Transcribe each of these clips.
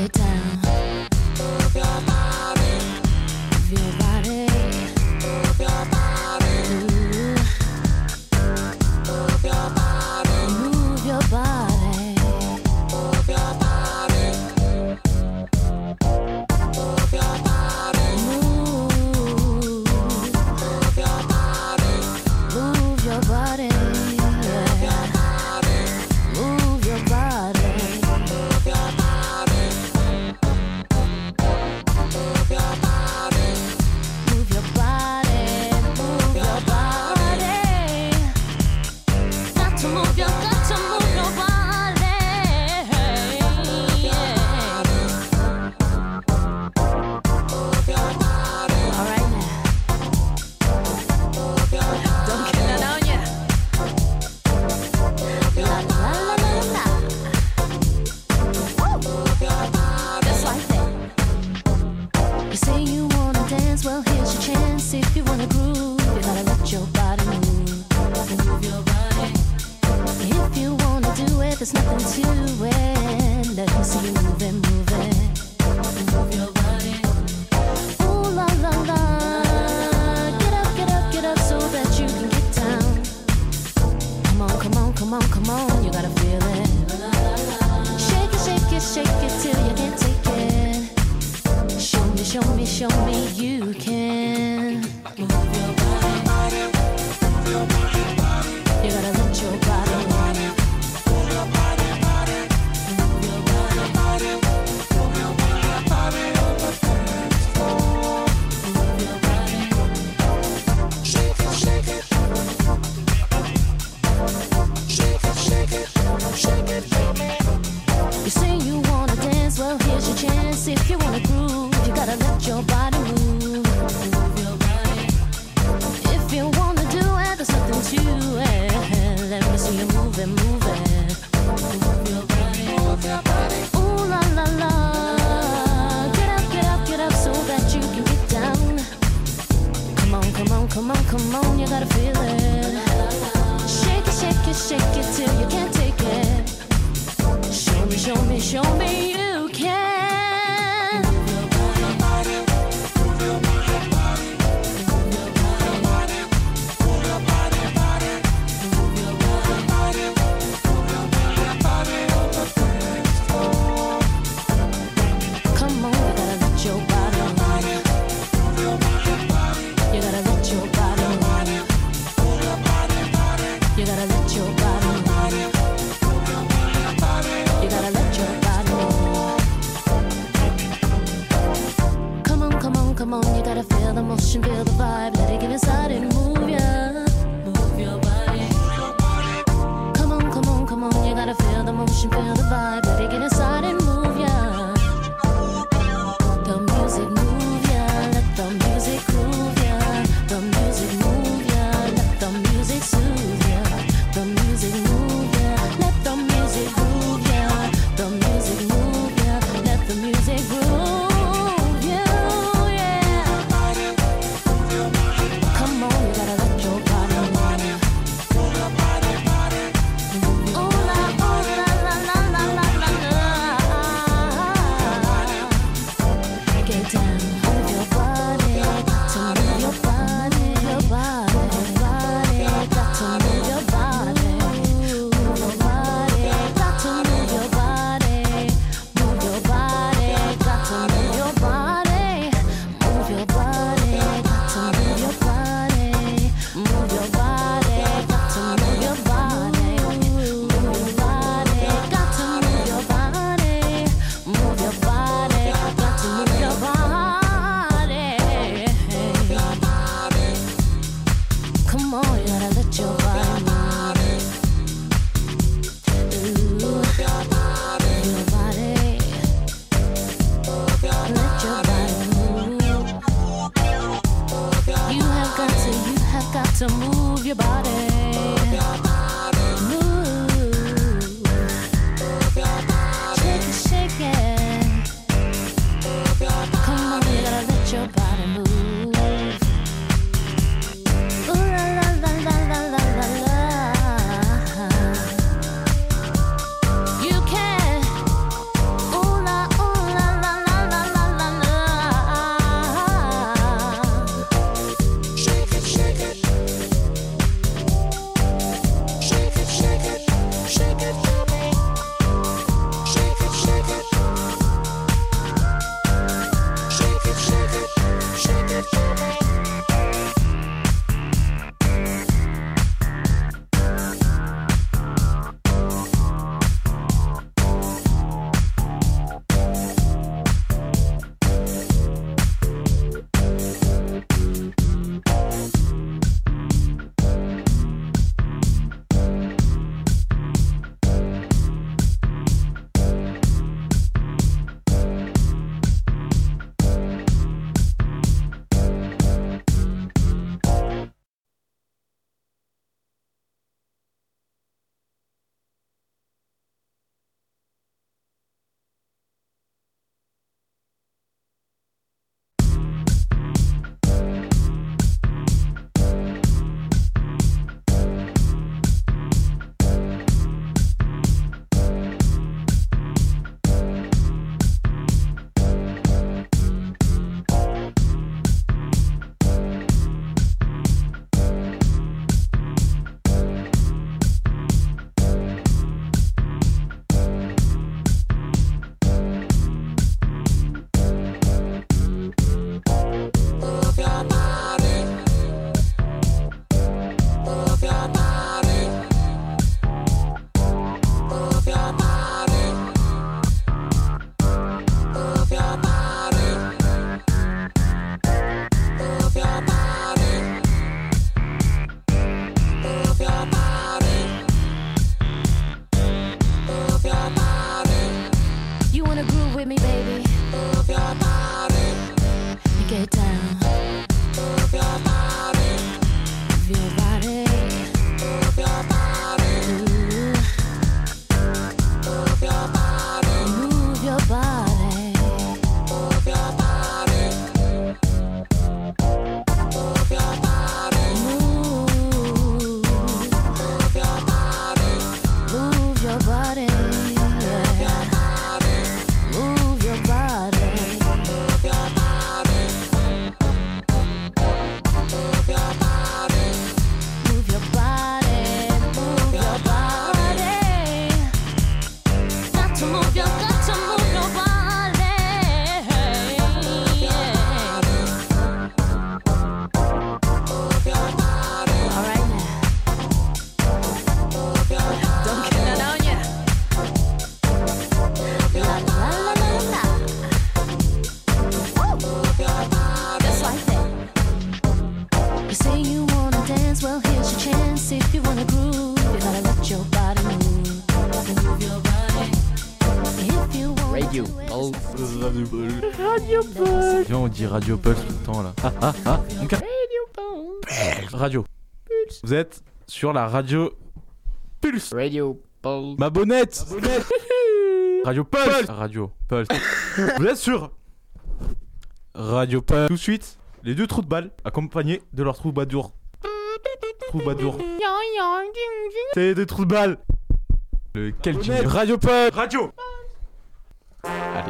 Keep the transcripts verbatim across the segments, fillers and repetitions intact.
You gotta let your body move. wanna groove with me, baby, move your body and get down. Move your body, move your body, move your body. Ooh. Move your body, move your body, move your body, move your body, move, move your body, move your body. Radio Pulse. Viens, on dit Radio Pulse tout le temps là. Ah ah ah. On car... Radio Pulse. Radio Pulse. Vous êtes sur la radio Pulse. Radio Pulse. Ma bonnette. Ma bonnette. Radio Pulse. Radio Pulse. Vous êtes sur Radio Pulse. Tout de suite, les deux trous de balle accompagnés de leur troubadour. Troubadour. C'est les deux trous de balle. Le quel jingle. Radio Pulse. Radio. Allez.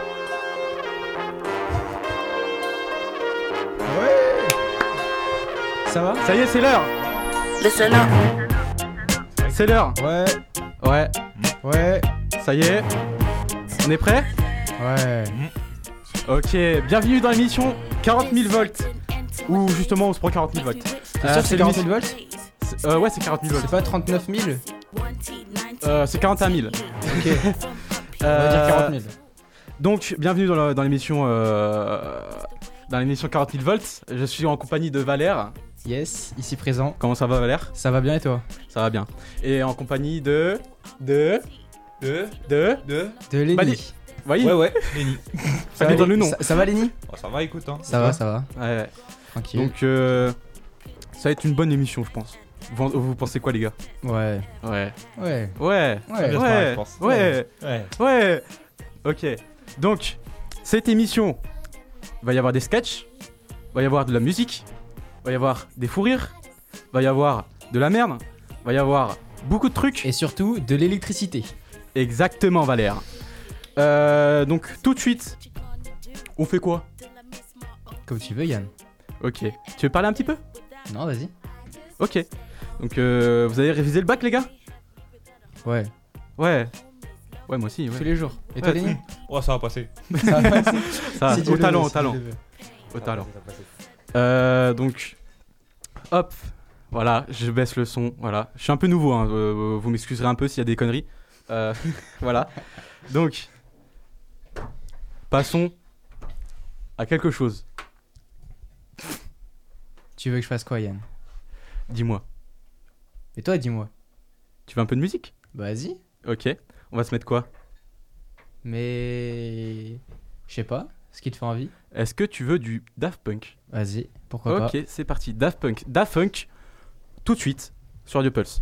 Ouais. Ça va? Ça y est, c'est l'heure. Listen up. C'est l'heure. Ouais. Ouais. Ouais. Ça y est. On est prêt? Ouais. Ok, bienvenue dans l'émission quarante mille volts. Où justement on se prend quarante mille volts. C'est sûr que c'est quarante mille volts? Euh, ouais, c'est quarante mille volts. C'est pas trente-neuf mille? Euh, c'est quarante et un mille. Ok. euh, On va dire quarante mille. Donc, bienvenue dans, le, dans l'émission euh, dans l'émission quarante mille volts. Je suis en compagnie de Valère. Yes, ici présent. Comment ça va, Valère? Ça va bien et toi? Ça va bien. Et en compagnie de de De de De De Lenny. Bah, les- voyez. Ouais ouais, Lenny. Ça va dans le nom. Ça, ça va Lenny? Oh, ça va, écoute hein. Ça va, ça va. Ouais, ouais. Tranquille. Donc, euh, ça va être une bonne émission, je pense. Vous, vous pensez quoi, les gars? Ouais. Ouais. Ouais. Ouais. Ouais. bien se marrer, Ouais. je pense. Ouais. Ouais. Ouais. Ok. Donc, cette émission, va y avoir des sketchs, va y avoir de la musique, va y avoir des fous rires, va y avoir de la merde, va y avoir beaucoup de trucs. Et surtout, de l'électricité. Exactement, Valère. Euh, donc, tout de suite, on fait quoi? Comme tu veux, Yann. Ok. Tu veux parler un petit peu? Non, vas-y. Ok. Donc, euh, vous avez révisé le bac, les gars? Ouais. Ouais. Ouais, moi aussi. Tous Ouais. les jours. Et toi, Ouais, Lenny? Oh, ça va passer. Ça va passer. Ça, Si Dieu au le talent, veut, au si talent. Dieu le veut. Au talent. Euh, donc, hop, voilà, je baisse le son, voilà. Je suis un peu nouveau, hein, euh, vous m'excuserez un peu s'il y a des conneries. Euh, voilà. Donc, passons à quelque chose. Tu veux que je fasse quoi, Yann? Dis-moi, Et toi, dis-moi. tu veux un peu de musique? Bah, vas-y. Ok, on va se mettre quoi? Mais... Je sais pas. Ce qui te fait envie. Est-ce que tu veux du Daft Punk? Vas-y. Pourquoi pas. Ok, c'est parti, Daft Punk. Daft Punk, tout de suite, sur Radio Pulse.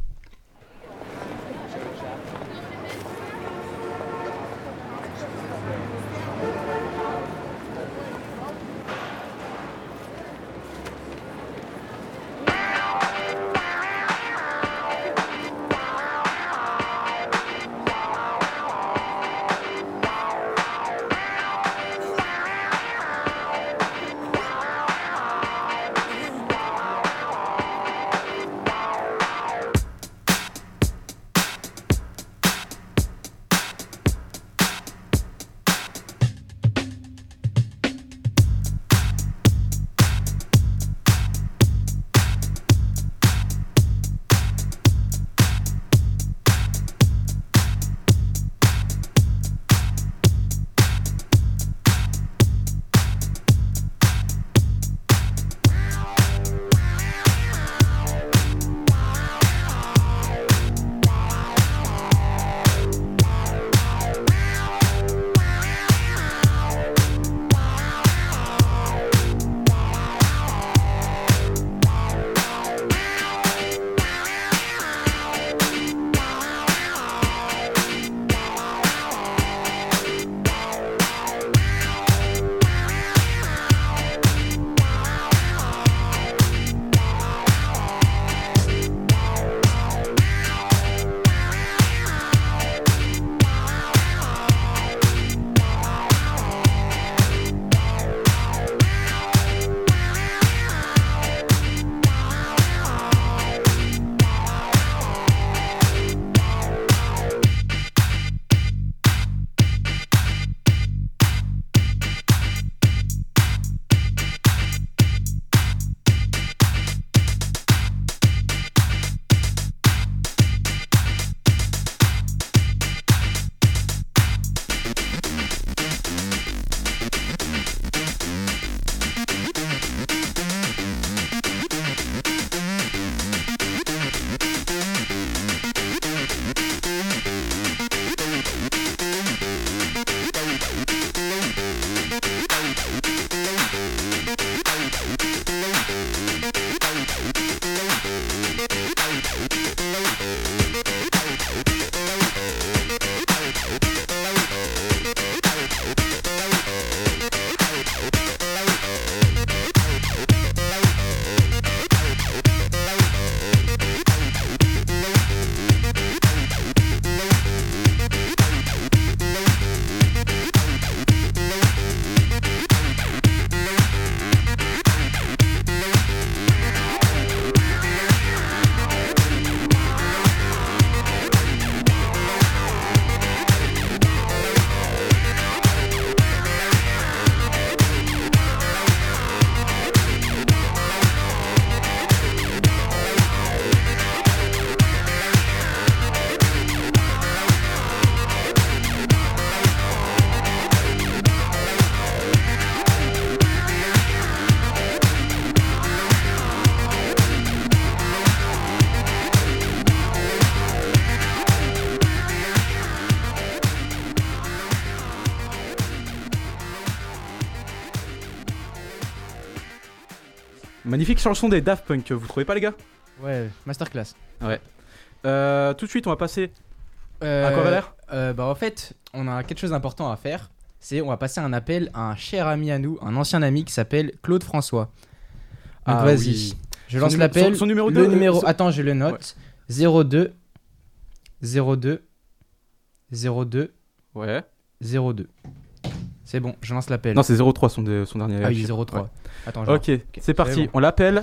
Magnifique chanson des Daft Punk, vous trouvez pas les gars? Ouais, masterclass. Euh, tout de suite on va passer Euh, à quoi Valère? euh, Bah en fait, on a quelque chose d'important à faire. C'est on va passer un appel à un cher ami à nous, un ancien ami qui s'appelle Claude François. Donc Ah vas-y, oui. je Son lance numé- l'appel. son- son numéro Le deux, euh, numéro, son- attends, je le note. zéro deux zéro deux zéro deux Ouais. zéro deux. C'est bon, je lance l'appel. Non, c'est zéro trois son, de- son dernier. Ah oui, chiffre. zéro trois. Ouais. Attends, je Ok, c'est parti, c'est bon. on l'appelle.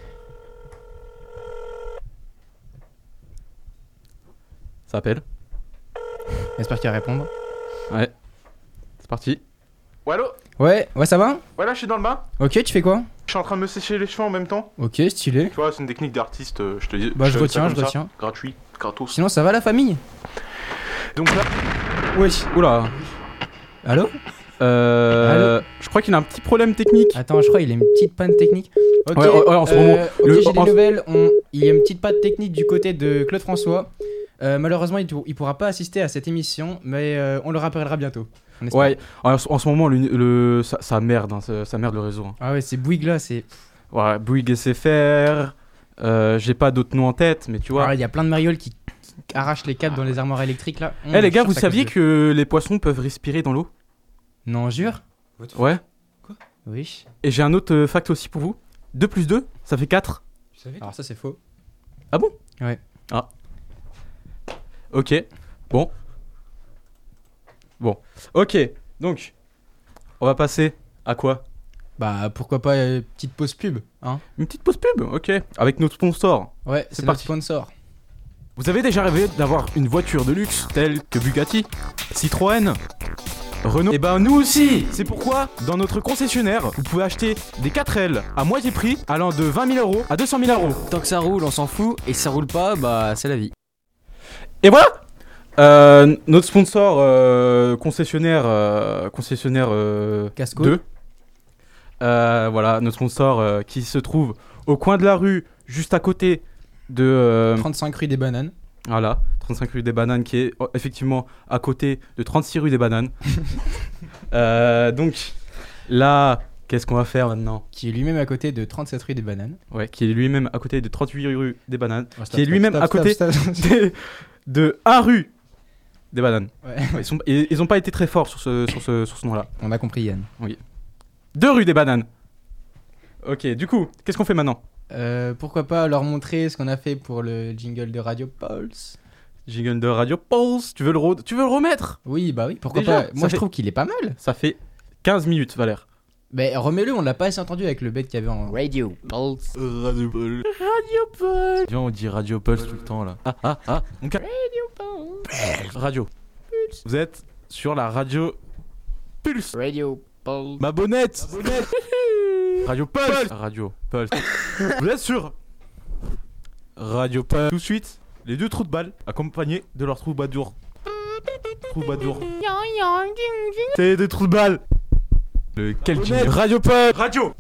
Ça appelle. J'espère qu'il va répondre. Ouais. C'est parti. Ouais, allô? Ouais, ouais, ça va? Ouais, là, je suis dans le bain. Ok, tu fais quoi? Je suis en train de me sécher les cheveux en même temps. Ok, stylé. Tu vois, c'est une technique d'artiste, euh, je te dis. Bah, je te dis retiens, ça je comme ça. retiens. Gratuit, gratos. Sinon, ça va la famille? Donc là. Oui. Oula. Allô? Euh. Je crois qu'il a un petit problème technique. Attends, je crois qu'il a une petite panne technique. Ok, Ouais, ouais, ouais, en ce euh, moment, ok, le- j'ai des en- nouvelles. On... Il y a une petite panne technique du côté de Claude François. Euh, malheureusement, il ne pourra pas assister à cette émission, mais euh, on le rappellera bientôt. on espère. Ouais, en, en ce moment, le, le- ça, ça merde, hein, ça, ça merde le réseau. hein. Ah ouais, c'est Bouygues là, c'est. Ouais, Bouygues S F R. euh, J'ai pas d'autres noms en tête, mais tu vois. Ah, il y a plein de marioles qui, qui arrachent les câbles dans les armoires électriques là. Eh les gars, Hum, vous je suis sûr saviez que ça que les poissons peuvent respirer dans l'eau? cause de- Non, jure? Ouais. Oui. Et j'ai un autre euh, fact aussi pour vous. deux plus deux, ça fait quatre. Tu savais? Alors ça, c'est faux. Ah bon? Ouais. Ah. Ok. Bon. Bon. Ok. Donc, on va passer à quoi? Bah, pourquoi pas euh, petite pause pub, hein? Une petite pause pub, ok. Avec notre sponsor. Ouais, C'est c'est notre parti. sponsor. Vous avez déjà rêvé d'avoir une voiture de luxe telle que Bugatti, Citroën, Renault? Et ben nous aussi. C'est pourquoi dans notre concessionnaire, vous pouvez acheter des quatre L à moitié prix allant de vingt mille euros à deux cent mille euros. Tant que ça roule, on s'en fout. Et si ça roule pas, bah c'est la vie. Et voilà. Euh, notre sponsor euh, concessionnaire euh, concessionnaire euh, Casco. deux. Euh, voilà, notre sponsor euh, qui se trouve au coin de la rue, juste à côté de euh, trente-cinq rue des Bananes. voilà, trente-cinq rue des Bananes, qui est oh, effectivement à côté de trente-six rue des Bananes. Euh, donc là, qu'est-ce qu'on va faire maintenant? Qui est lui-même à côté de trente-sept rue des Bananes. Ouais, qui est lui-même à côté de trente-huit rue des Bananes, Oh, stop, qui est stop, lui-même stop, à côté stop, stop, stop. de, de un rue des Bananes. Ouais. Ouais, ils, sont, ils, ils ont pas été très forts sur ce, sur ce, sur ce nom-là. On a compris Yann. Deux rue des Bananes. Ok, du coup, qu'est-ce qu'on fait maintenant? Euh, pourquoi pas leur montrer ce qu'on a fait pour le jingle de Radio Pulse? Jingle de Radio Pulse, tu veux le, re- tu veux le remettre? Oui, bah oui, pourquoi Déjà, pas. ça Moi, je fait- trouve qu'il est pas mal. Ça fait quinze minutes, Valère. Mais remets-le, on l'a pas assez entendu avec le bête qu'il y avait en. Radio Pulse. Radio Pulse. Radio Pulse. Viens, on dit Radio Pulse tout le temps là. Ah ah ah. On ca- Radio Pulse. Vous êtes sur la radio Pulse. Radio Pulse. Ma bonnette. Radio Pulse. Radio Pulse. Vous êtes sur Radio Pulse. Tout de suite, les deux trous de balle accompagnés de leur troubadour. Troubadour. C'est les deux trous de balle. Le quel jingle? Radio Pulse. Radio.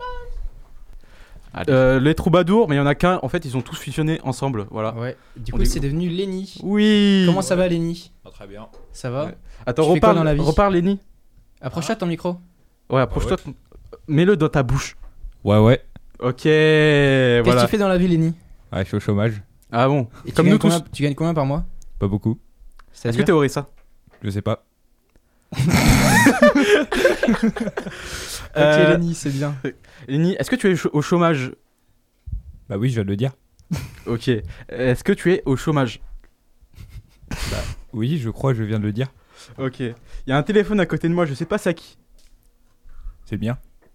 Euh, les troubadours, mais il y en a qu'un. En fait, ils ont tous fusionné ensemble. Voilà. Ouais. Du On coup, est- c'est devenu Lenny. Oui. Comment ça va, Lenny? Ah, très bien. Ça va? Ouais. Attends, Tu fais quoi reparle, dans la vie reparle, Lenny. Approche-toi de ton micro. Ouais, approche-toi. ton- Mets-le dans ta bouche. Ouais, ouais. Ok, Qu'est-ce que voilà. tu fais dans la vie, Lenny? Ouais, je suis au chômage. Ah bon. Et tu Comme gagnes nous tous. combien- Tu gagnes combien par mois? Pas beaucoup. Est-ce C'est-à-dire que t'es ça? Je sais pas. Ok, Euh, Lenny, c'est bien. Lenny, est-ce que tu es ch- au chômage? Bah oui, je viens de le dire. Ok. Est-ce que tu es au chômage? Oui, je crois, je viens de le dire. Ok. Il y a un téléphone à côté de moi, je sais pas c'est à qui. C'est bien.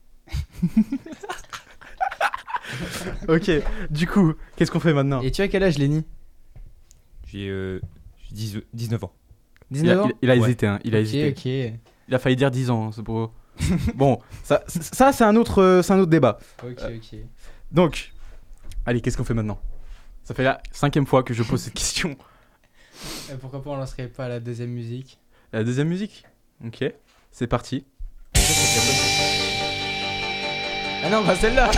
Ok. Du coup, qu'est-ce qu'on fait maintenant? Et tu as quel âge, Lenny? J'ai euh, j'ai dix- dix-neuf ans. Il a, dix-neuf ans? il- il a Ouais. hésité, hein. Il a Ok, hésité. ok. Il a failli dire dix ans, hein, c'est pour. Bon, ça, ça c'est un autre, euh, c'est un autre débat. Ok, ok. Donc, allez, qu'est-ce qu'on fait maintenant? Ça fait la cinquième fois que je pose cette question. Euh, Pourquoi pas on lancerait pas la deuxième musique? La deuxième musique? Ok, c'est parti. Ah non, pas celle-là.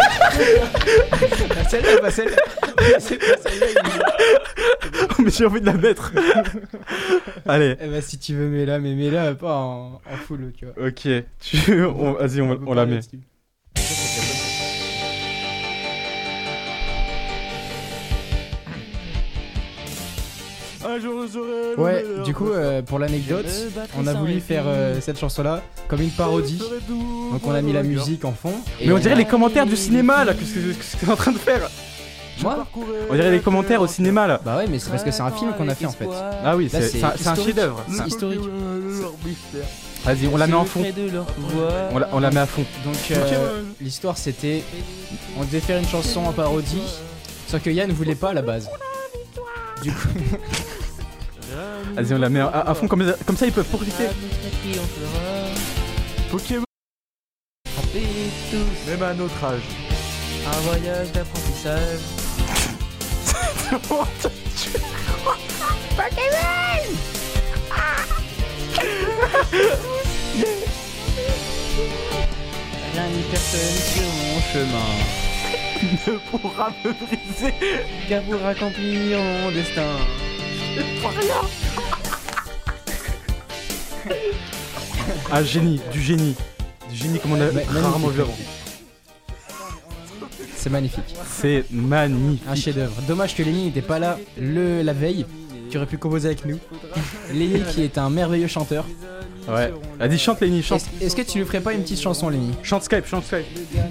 Pas celle-là, pas celle-là. C'est pas celle-là. Lenny. Mais j'ai envie de la mettre. Allez, Eh bah si tu veux mets-la, mais mets-la pas en, en full, tu vois. ok. Tu... on- Vas-y, on, peut on la parler met. là-dessus. Un jour j'aurai le Ouais, meilleur du coup, de euh, pour l'anecdote, Le batterie on a voulu s'arrête faire plus. euh, cette chanson-là comme une parodie. Donc on a mis la musique en fond. et Mais on dirait a- les commentaires du cinéma là, qu'est-ce que qu'est-ce que t'es en train de faire? Moi On dirait les commentaires au cinéma là. Bah ouais, mais c'est parce que c'est un film qu'on a fait en fait. Ah oui, Là, c'est c'est c'est un, c'est un historique. chef-d'œuvre. C'est historique. Vas-y, on la met en fond. On la, on la met à fond. Donc euh, l'histoire c'était, on devait faire une chanson en parodie, sauf que Yann voulait pas à la base. Du coup, Vas-y, on la met à, à fond comme ça, comme ça ils peuvent profiter. Pokémon. Même à notre âge. Un voyage d'apprentissage. Rien ni personne sur mon chemin, Ne pourra me briser. car pour accomplir mon destin. Un génie, du génie. Du génie comme on a Ma- rarement magnifique. vu avant. c'est magnifique. C'est magnifique. Un chef-d'œuvre. Dommage que Lenny n'était pas là le la veille, qui aurait pu composer avec nous. Lenny qui est un merveilleux chanteur. Ouais. Vas-y, chante Lenny, chante. Est-ce est-ce que tu nous ferais pas une petite chanson, Lenny? Chante Skype, chante Skype.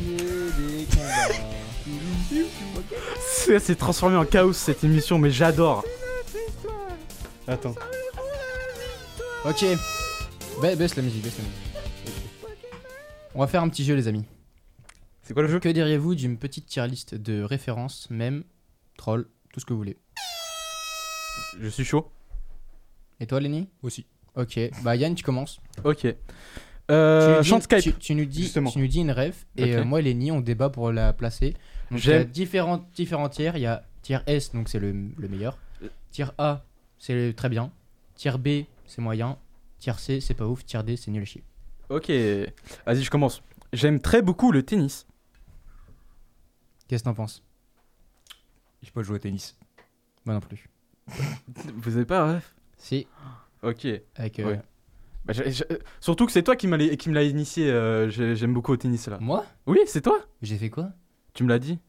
C'est c'est transformé en chaos cette émission, mais j'adore. Attends. Ok. Ba- baisse la musique, baisse la musique. On va faire un petit jeu, les amis. C'est quoi le jeu? Que diriez-vous d'une petite tier list de références, même, troll, tout ce que vous voulez? Je suis chaud. Et toi, Lenny? Aussi. Ok. Bah, Yann, tu commences. Ok. Euh, tu, nous dis- chante Skype. tu, tu nous dis, justement. tu nous dis une rêve, et Ok. euh, moi et Lenny, on débat pour la placer. Donc, il y a J'aime. différents, différents tiers. Il y a tier S, donc c'est le, le meilleur. Tier A, c'est le- très bien. Tier B, c'est moyen. Tier C, c'est pas ouf. Tier D, c'est nul à chier. Ok. Vas-y, je commence. J'aime très beaucoup le tennis. Qu'est-ce que t'en penses? Je peux pas jouer au tennis. Moi non plus. Vous avez pas un ref? Si, Ok. avec. euh, Ouais. Bah, j'ai- j'ai- Surtout que c'est toi qui, m'a les- qui me l'a initié. euh, j'ai- J'aime beaucoup au tennis là. Moi? Oui, c'est toi. J'ai fait quoi? Tu me l'as dit.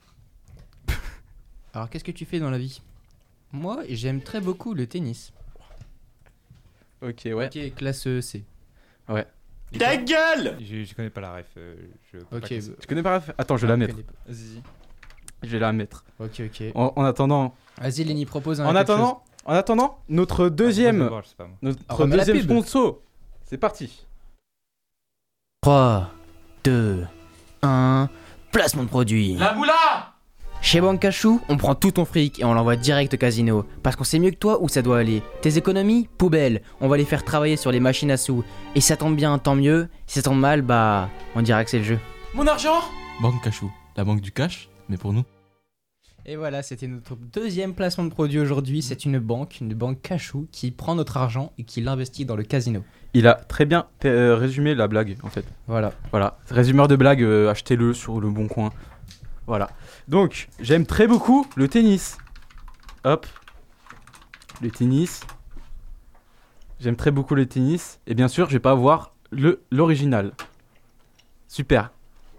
Alors, qu'est-ce que tu fais dans la vie? Moi, j'aime très beaucoup le tennis. Ok, ouais. Ok, classe euh, C. Ta gueule je, je connais pas la ref. euh, je peux Ok, pas classer. Tu connais pas la ref? Attends, je vais la Ah, mettre. je connais pas. Vas-y. Je vais la mettre. Ok, ok. En, en attendant. Vas-y, Lenny, propose un. En quelque attendant. En attendant, notre deuxième. Ah, je sais pas, moi. Notre remets la deuxième pub. sponsor. C'est parti. trois, deux, un, placement de produit. La moula. Chez Bankachou, on prend tout ton fric et on l'envoie direct au casino. Parce qu'on sait mieux que toi où ça doit aller. Tes économies, poubelle. On va les faire travailler sur les machines à sous. Et si ça tombe bien, tant mieux. Si ça tombe mal, bah, on dira que c'est le jeu. Mon argent. Banque Cachou, la banque du cash, mais pour nous. Et voilà, c'était notre deuxième placement de produit aujourd'hui. C'est une banque, une banque Cachou, qui prend notre argent et qui l'investit dans le casino. Il a très bien euh, résumé la blague en fait. Voilà. Voilà. Résumeur de blague, euh, achetez-le sur le bon coin. Voilà. Donc, j'aime très beaucoup le tennis. Hop. Le tennis. J'aime très beaucoup le tennis. Et bien sûr, je vais pas avoir le l'original. Super.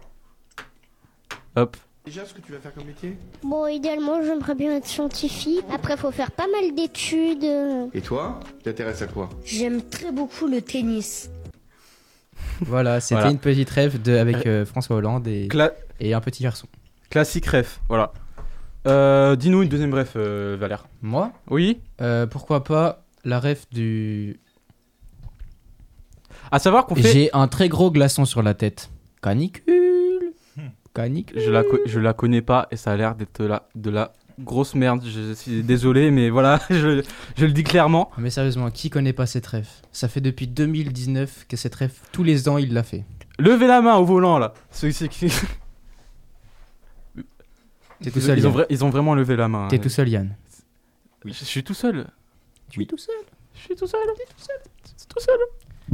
Hop. Déjà, ce que tu vas faire comme métier? Bon, idéalement, j'aimerais bien être scientifique. Après, faut faire pas mal d'études. Et toi, tu t'intéresses à quoi? J'aime très beaucoup le tennis. Voilà, c'était Voilà. une petite rêve de, avec euh, François Hollande et, Cla- et un petit garçon. classique ref. Voilà. Euh, dis-nous une deuxième ref, euh, Valère. Moi, Oui. euh, pourquoi pas la rêve du... À savoir qu'on fait. J'ai un très gros glaçon sur la tête. Canicule. Canicule. Je la, co- je la connais pas et ça a l'air d'être la, de la grosse merde. Je suis désolé, mais voilà, je, je le dis clairement. Mais sérieusement, qui connaît pas cette rêve? Ça fait depuis deux mille dix-neuf que cette rêve, tous les ans, il l'a fait. Levez la main au volant là. Ceux qui- qui- T'es tout ils, seul, ils ont Yann. vra- ils ont vraiment levé la main. T'es tout seul, Yann. Je, je suis tout seul. Tu es tout seul. Je suis tout seul. Je suis tout seul. Je suis tout seul.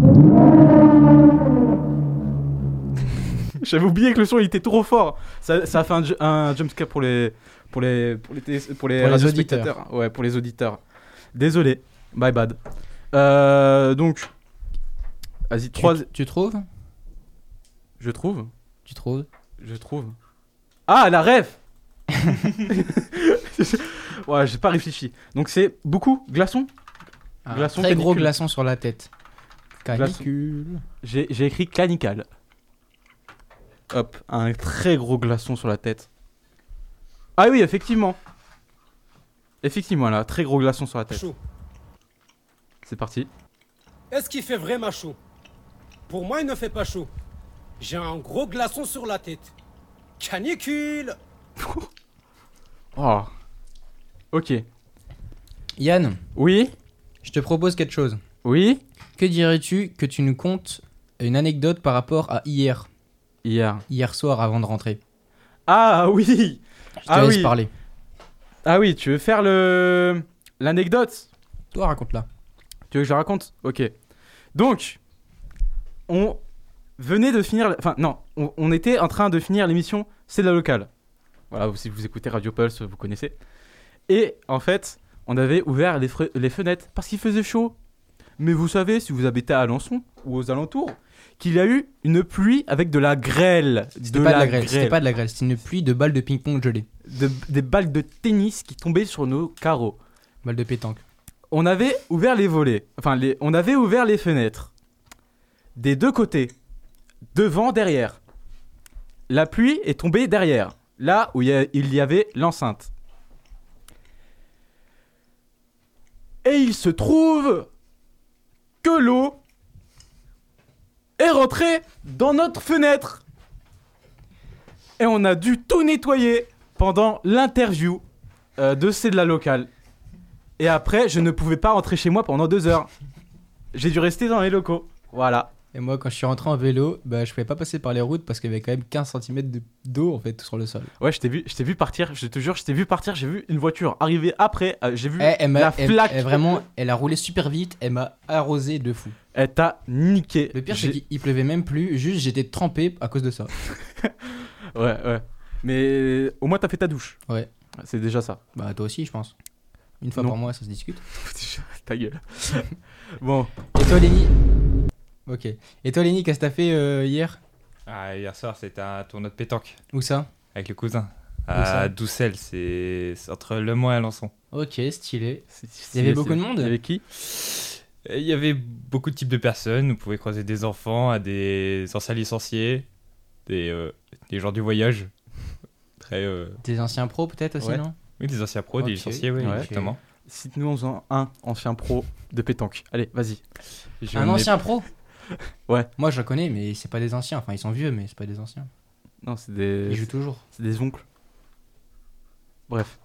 J'avais oublié que le son il était trop fort. Ça, ça a fait un, ju- un jumpscare pour les pour les pour les télé- pour les, Pour les radiospectateurs. Ouais, pour les auditeurs. Désolé. My bad. Euh, donc vas-y, Tu, trois. tu trouves? Je trouve. Tu trouves? Je trouve. Ah, la ref. Ouais, j'ai pas réfléchi. Donc c'est beaucoup glaçon. Un Glaçon, très gros canicule. glaçon sur la tête. Canicule. J'ai j'ai écrit canical. Hop, un très gros glaçon sur la tête. Ah oui, effectivement. Effectivement, là, très gros glaçon sur la tête. Chaud. C'est parti. Est-ce qu'il fait vraiment chaud? Pour moi, il ne fait pas chaud. J'ai un gros glaçon sur la tête. Canicule. Oh. Ok. Yann, Oui. je te propose quelque chose. Oui. Que dirais-tu que tu nous contes une anecdote par rapport à hier, Hier. hier soir avant de rentrer? Ah oui. Je te Ah laisse oui. parler. Ah oui, tu veux faire le l'anecdote? Toi, raconte-la. Tu veux que je la raconte? Ok. Donc, on venait de finir... Enfin, non, on, on était en train de finir l'émission C'est de la locale. Voilà, vous- si vous écoutez Radio Pulse, vous connaissez. Et en fait, on avait ouvert les, fre- les fenêtres parce qu'il faisait chaud. Mais vous savez, si vous habitez à Alençon ou aux alentours, qu'il y a eu une pluie avec de la grêle. C'était pas de la grêle, c'était pas de la grêle, c'était une pluie de balles de ping-pong gelées. De- des balles de tennis qui tombaient sur nos carreaux. Balles de pétanque. On avait ouvert les volets, enfin, les, on avait ouvert les fenêtres des deux côtés, devant, derrière. La pluie est tombée derrière, là où il y, a- il y avait l'enceinte. Et il se trouve que l'eau est rentrée dans notre fenêtre. Et on a dû tout nettoyer pendant l'interview euh, de C'est de la locale. Et après, je ne pouvais pas rentrer chez moi pendant deux heures. J'ai dû rester dans les locaux. Voilà. Et moi, quand je suis rentré en vélo, bah, je pouvais pas passer par les routes parce qu'il y avait quand même quinze centimètres de- d'eau en fait sur le sol. Ouais, je t'ai vu, je t'ai vu partir. Je te jure, je t'ai vu partir. J'ai vu une voiture arriver après. euh, j'ai vu Eh, elle m'a- la elle- flaque. elle vraiment, elle a roulé super vite, elle m'a arrosé de fou. Elle t'a niqué. Le pire, c'est J'ai- qu'il il pleuvait même plus, juste j'étais trempé à cause de ça. Ouais, ouais. Mais au moins, t'as fait ta douche. Ouais. C'est déjà ça. Bah, toi aussi, je pense. Une fois Non. par mois, ça se discute. Ta gueule. Bon. Et toi, Lenny Ok. Et toi, Lenny, qu'est-ce que t'as fait euh, hier? Ah, hier soir, c'était un tournoi de pétanque Où ça? avec le cousin. ça À Doucel, c'est c'est entre Le Mans et Alençon. Ok, stylé. C'est- Il y avait c'est- beaucoup de monde? Il y avait qui? Et il y avait beaucoup de types de personnes. Vous pouvez croiser des enfants, à des anciens licenciés, des, euh, des gens du voyage. Très. euh, Des anciens pros, peut-être aussi, Ouais. non? Oui, des anciens pros, Ok. des licenciés, oui, Ouais. exactement. Cite-nous en faisant un ancien pro de pétanque. Allez, vas-y. Je Un n'ai- ancien pro? Ouais. Moi, je le connais, mais c'est pas des anciens. Enfin, ils sont vieux, mais c'est pas des anciens. Non, c'est des. Ils jouent toujours. C'est des oncles. Bref.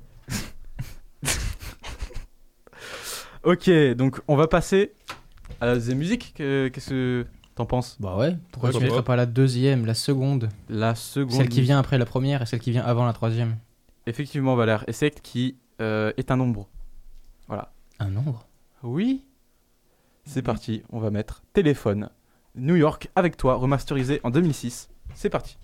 Ok, donc on va passer à la deuxième musique. Que- Qu'est-ce que t'en penses? Bah ouais. Pourquoi tu Pourquoi mettrais pas la deuxième, la seconde? La seconde. Celle qui vient après la première et celle qui vient avant la troisième. Effectivement, Valère. Et celle qui euh, est un nombre. Voilà. Un nombre? Oui. C'est parti, on va mettre Téléphone. New York avec toi, remasterisé en deux mille six. C'est parti.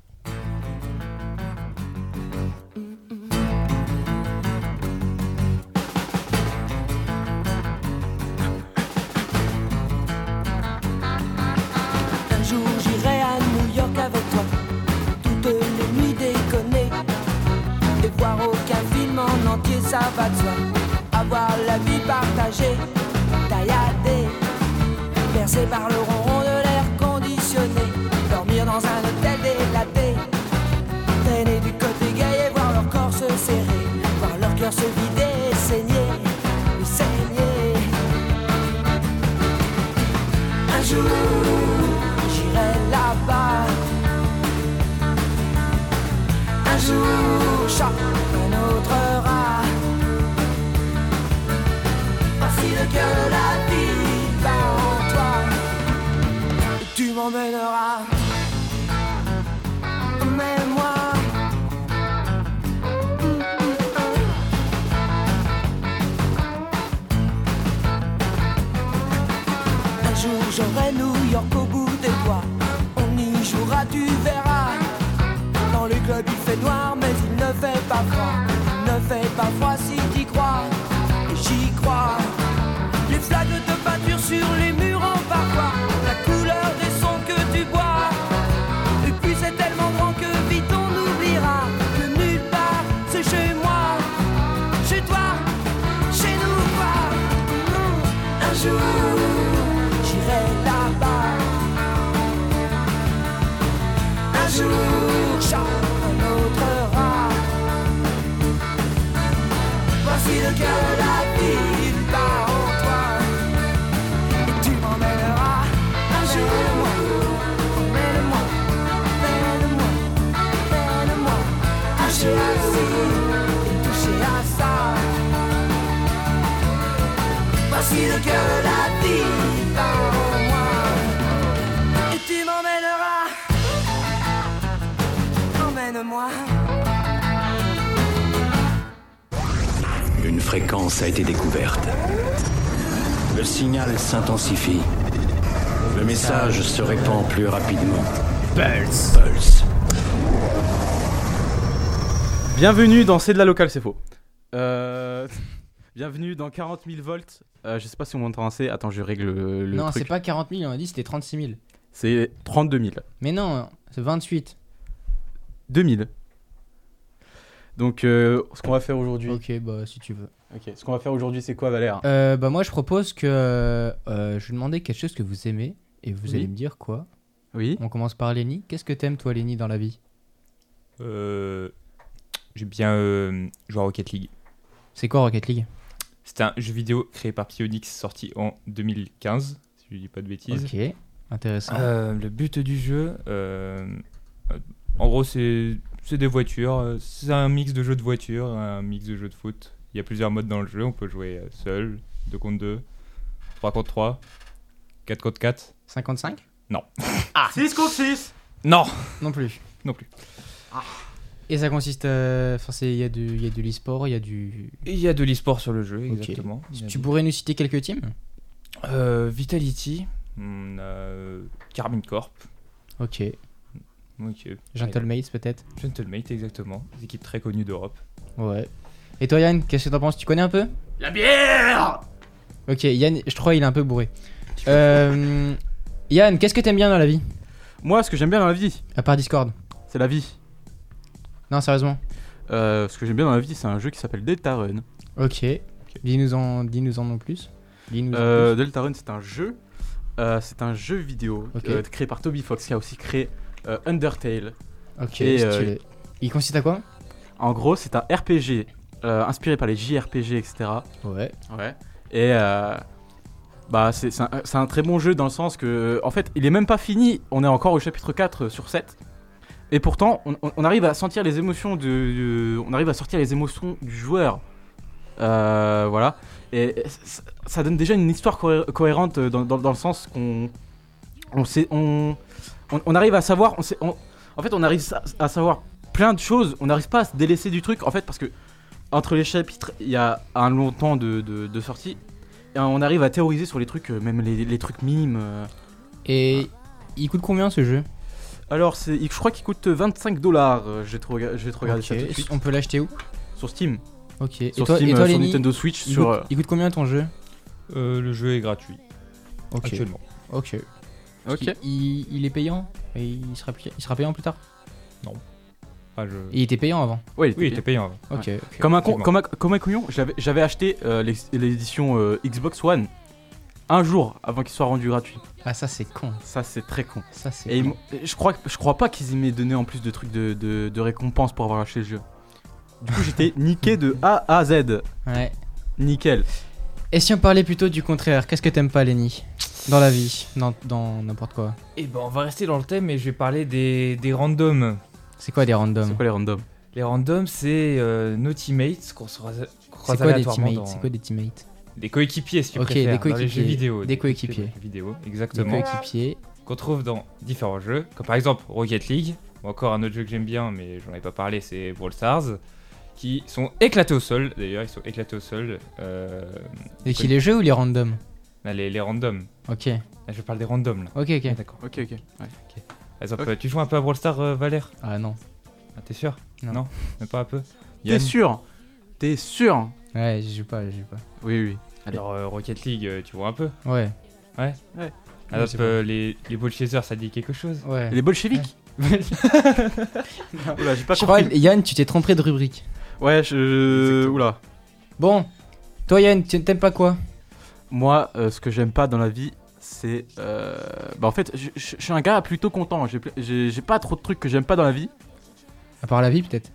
Un jour j'irai à New York avec toi, toutes les nuits déconner, et voir aucun film en entier, ça va de soi. Avoir la vie partagée, tailladée, bercée par le ronron de l'air conditionné, dormir dans un hôtel délaté, traîner du côté gay et voir leur corps se serrer, voir leur cœur se vider et saigner, et saigner. Un jour j'irai là-bas. Un jour, chat, un autre rat. Facile que la vie va en toi. Et tu m'emmèneras. Mais moi. Un jour j'aurai New York au bout des doigts. On y jouera, tu verras. Dans les clubs il fait noir mais il ne fait pas froid. Il ne fait pas froid si t'y crois. Et j'y crois. Les flaques de peinture sur les murs en parfois. La couleur des sons que tu bois. Et puis c'est tellement grand que vite on oubliera que nulle part c'est chez moi. aussi le cœur de la vie dans moi. Et tu m'emmèneras, emmène-moi. Une fréquence a été découverte. Le signal s'intensifie. Le message se répand plus rapidement. Pulse. Pulse. Bienvenue dans C'est de la locale, c'est faux. Euh... Bienvenue dans quarante mille volts. Euh, je sais pas si on m'entend assez. Attends, je règle le, le non, truc. c'est pas quarante mille, on a dit c'était trente-six mille. C'est trente-deux mille. Mais non, c'est vingt-huit. deux mille. Donc, euh, ce qu'on va faire aujourd'hui. Ok, bah si tu veux. Ok, ce qu'on va faire aujourd'hui, c'est quoi, Valère? euh, Bah moi, je propose que euh, je vais demander quelque chose que vous aimez et vous Oui. allez me dire quoi. Oui. On commence par Lenny. Qu'est-ce que t'aimes toi, Lenny, dans la vie? Euh, J'aime bien euh, jouer à Rocket League. C'est quoi Rocket League? C'est un jeu vidéo créé par Psyonix sorti en deux mille quinze, si je dis pas de bêtises. Ok, intéressant. Euh, le but du jeu, euh, euh, en gros, c'est c'est des voitures. euh, C'est un mix de jeux de voitures, un mix de jeux de foot. Il y a plusieurs modes dans le jeu. On peut jouer euh, seul, deux contre deux, trois contre trois, quatre contre quatre. cinquante-cinq? Non. six contre six. Non. Non plus. Non plus. Et ça consiste à... Enfin, c'est- il y a du, il y a de l'e-sport, il y a du... Il y a de l'e-sport sur le jeu, Ok. exactement. Il y a Tu de- pourrais nous citer quelques teams? Euh, Vitality, on a euh, Carmine Corp. Ok. Ok. Gentlemates peut-être? Gentlemate, exactement. Des équipes très connues d'Europe. Ouais. Et toi Yann, qu'est-ce que t'en penses? Tu connais un peu? La bière. Ok, Yann, je crois il est un peu bourré. Euh, Yann, qu'est-ce que t'aimes bien dans la vie? Moi, ce que j'aime bien dans la vie, À part Discord. c'est la vie. Non, sérieusement. Euh, ce que j'aime bien dans la vie, c'est un jeu qui s'appelle Deltarune. Ok. Dis-nous en, dis-nous en non plus. Dis-nous en Euh, plus. Deltarune, c'est un jeu. euh, c'est un jeu vidéo Ok. euh, créé par Toby Fox, qui a aussi créé euh, Undertale. Ok, et, euh, stylé. Il consiste à quoi? En gros, c'est un R P G euh, inspiré par les J R P G, et cetera. Ouais. Ouais. Et euh, bah, c'est c'est un, c'est un très bon jeu dans le sens que, en fait, il est même pas fini. On est encore au chapitre quatre sur sept. Et pourtant, on, on- on arrive à sentir les émotions de, de- on arrive à sortir les émotions du joueur. Euh, voilà. Et ça, ça donne déjà une histoire cohé- cohérente dans, dans- dans le sens qu'on, on sait, on, on, on arrive à savoir, on sait, on- en fait, on arrive à, à savoir plein de choses. On n'arrive pas à se délaisser du truc, en fait, parce que entre les chapitres, il y a un long temps de, de, de sortie. Et on arrive à théoriser sur les trucs, euh, même les, les trucs minimes. euh. Et il coûte combien ce jeu? Alors, c'est, je crois qu'il coûte vingt-cinq dollars. Je vais te, rega- je vais te regarder Ok. ça tout de suite. On peut l'acheter où? Sur Steam. Ok. Et Sur toi, Steam, et toi euh, sur Lenny, Nintendo Switch. il, sur, coûte, euh, il coûte combien ton jeu? Euh, le jeu est gratuit Ok. actuellement. Ok. Ok. Il, il- il est payant? Et il sera, pi- il sera payant plus tard? Ah, je... Il était payant avant? Ouais, il Oui, il était était payant avant. Ok. ok. Comme un, con, effectivement. comme un, comme un couillon, j'avais, j'avais acheté euh, l'ex- l'édition euh, Xbox One un jour avant qu'il soit rendu gratuit. Ah, ça c'est con. Ça, c'est très con. Ça c'est Et ils con. m'ont- je crois, que- je crois pas qu'ils m'aient donné en plus de trucs de, de, de récompenses pour avoir acheté le jeu. Du coup, j'étais niqué de A à Z. Ouais. Nickel. Et si on parlait plutôt du contraire, qu'est-ce que t'aimes pas, Lenny? Dans la vie, dans dans n'importe quoi. Et ben, on va rester dans le thème et je vais parler des, des randoms. C'est quoi des randoms? C'est quoi les randoms? Les randoms, c'est euh, nos teammates qu'on se croise, croise C'est quoi des aléatoirement teammates? dans- C'est quoi des teammates? Des coéquipiers, si tu Ok, préfères, des dans les coéquipiers. jeux vidéo. Des coéquipiers. dans les jeux vidéo, Des exactement. coéquipiers. Qu'on trouve dans différents jeux, comme par exemple Rocket League, ou encore un autre jeu que j'aime bien, mais j'en ai pas parlé, c'est Brawl Stars, qui sont éclatés au sol, d'ailleurs, ils sont éclatés au sol. Euh, Et qui les jeux ou les randoms? là, les, les randoms. Ok. Là, je parle des randoms, là. Ok, ok. Ah, d'accord. Ok, ok. Ouais. Par exemple, Ok. euh, tu joues un peu à Brawl Stars, euh, Valère? Ah non. Ah, t'es sûr? Non. Même pas un peu? T'es Yann? sûr? T'es sûr? Ouais, j'y joue pas, j'y joue pas. Oui, oui. Allez. Alors, euh, Rocket League, euh, tu vois un peu? Ouais. Ouais? Ouais. Ah, Ouais, donc, c'est euh, les, les Ball Chasers, ça dit quelque chose? Ouais. Et les bolcheviks? Oula, j'ai pas Je crois, compris. Yann, tu t'es trompé de rubrique. Ouais, je. Oula. Bon. Toi, Yann, tu t'aimes pas quoi? Moi, euh, ce que j'aime pas dans la vie, c'est. euh, Bah, en fait, je je- je suis un gars plutôt content. J'ai ple- J'ai j'ai pas trop de trucs que j'aime pas dans la vie. À part la vie, peut-être.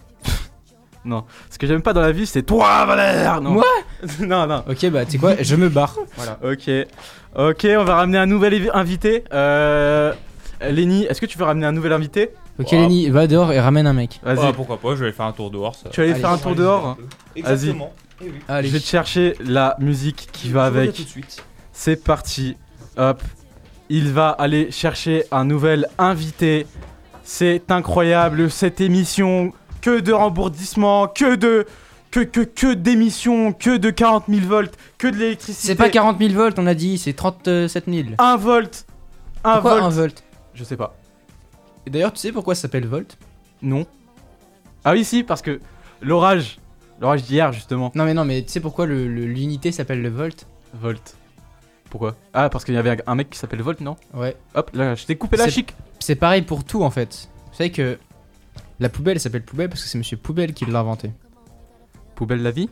Non. Ce que j'aime pas dans la vie, c'est toi, Valère. Non. Moi Non, non. Ok, bah, tu sais quoi, je me barre. Voilà. Ok. Ok, on va ramener un nouvel évi- invité. Euh. Lenny, est-ce que tu veux ramener un nouvel invité? Ok, Wow. Lenny, va dehors et ramène un mec. Vas-y. Ah, pourquoi pas, je vais aller faire un tour dehors. Ça. Tu vas aller Allez, faire un tour dehors? Exactement. Allez. Je vais te chercher la musique qui va Je reviens avec. tout de suite. C'est parti. Hop. Il va aller chercher un nouvel invité. C'est incroyable cette émission. Que de remboursement, que de. Que, que, que d'émissions, que de quarante mille volts, que de l'électricité. C'est pas quarante mille volts, on a dit, c'est trente-sept mille. un volt. un Pourquoi volt. un volt? Je sais pas. Et d'ailleurs, tu sais pourquoi ça s'appelle volt? Non. Ah oui, si, parce que l'orage. L'orage d'hier, justement. Non mais non, mais tu sais pourquoi le- le- l'unité s'appelle le volt? Volt. Pourquoi? Ah, parce qu'il y avait un mec qui s'appelle Volt, non? Ouais. Hop, là, je t'ai coupé la C'est- chic. C'est pareil pour tout en fait. Vous savez que la poubelle s'appelle poubelle parce que c'est Monsieur Poubelle qui l'a inventé. Poubelle la vie?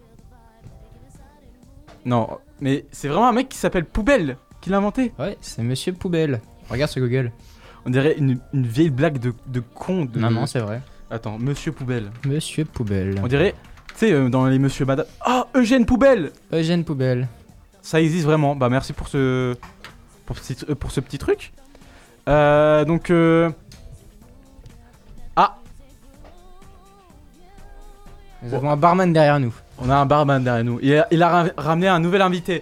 Non, mais c'est vraiment un mec qui s'appelle Poubelle qui l'a inventé. Ouais, c'est Monsieur Poubelle. Regarde sur Google. On dirait une, une vieille blague de, de con. De... Non, non, c'est vrai. Attends, Monsieur Poubelle. Monsieur Poubelle. On dirait, tu sais, euh, dans les Monsieur Madame. Ah, Eugène Poubelle! Eugène Poubelle. Ça existe vraiment. Bah, merci pour ce. Pour ce, petit- euh, pour ce petit truc. Euh, donc. Euh... Ah! Nous avons un barman derrière nous. On a un barman derrière nous. Il a, il a ra- ramené un nouvel invité.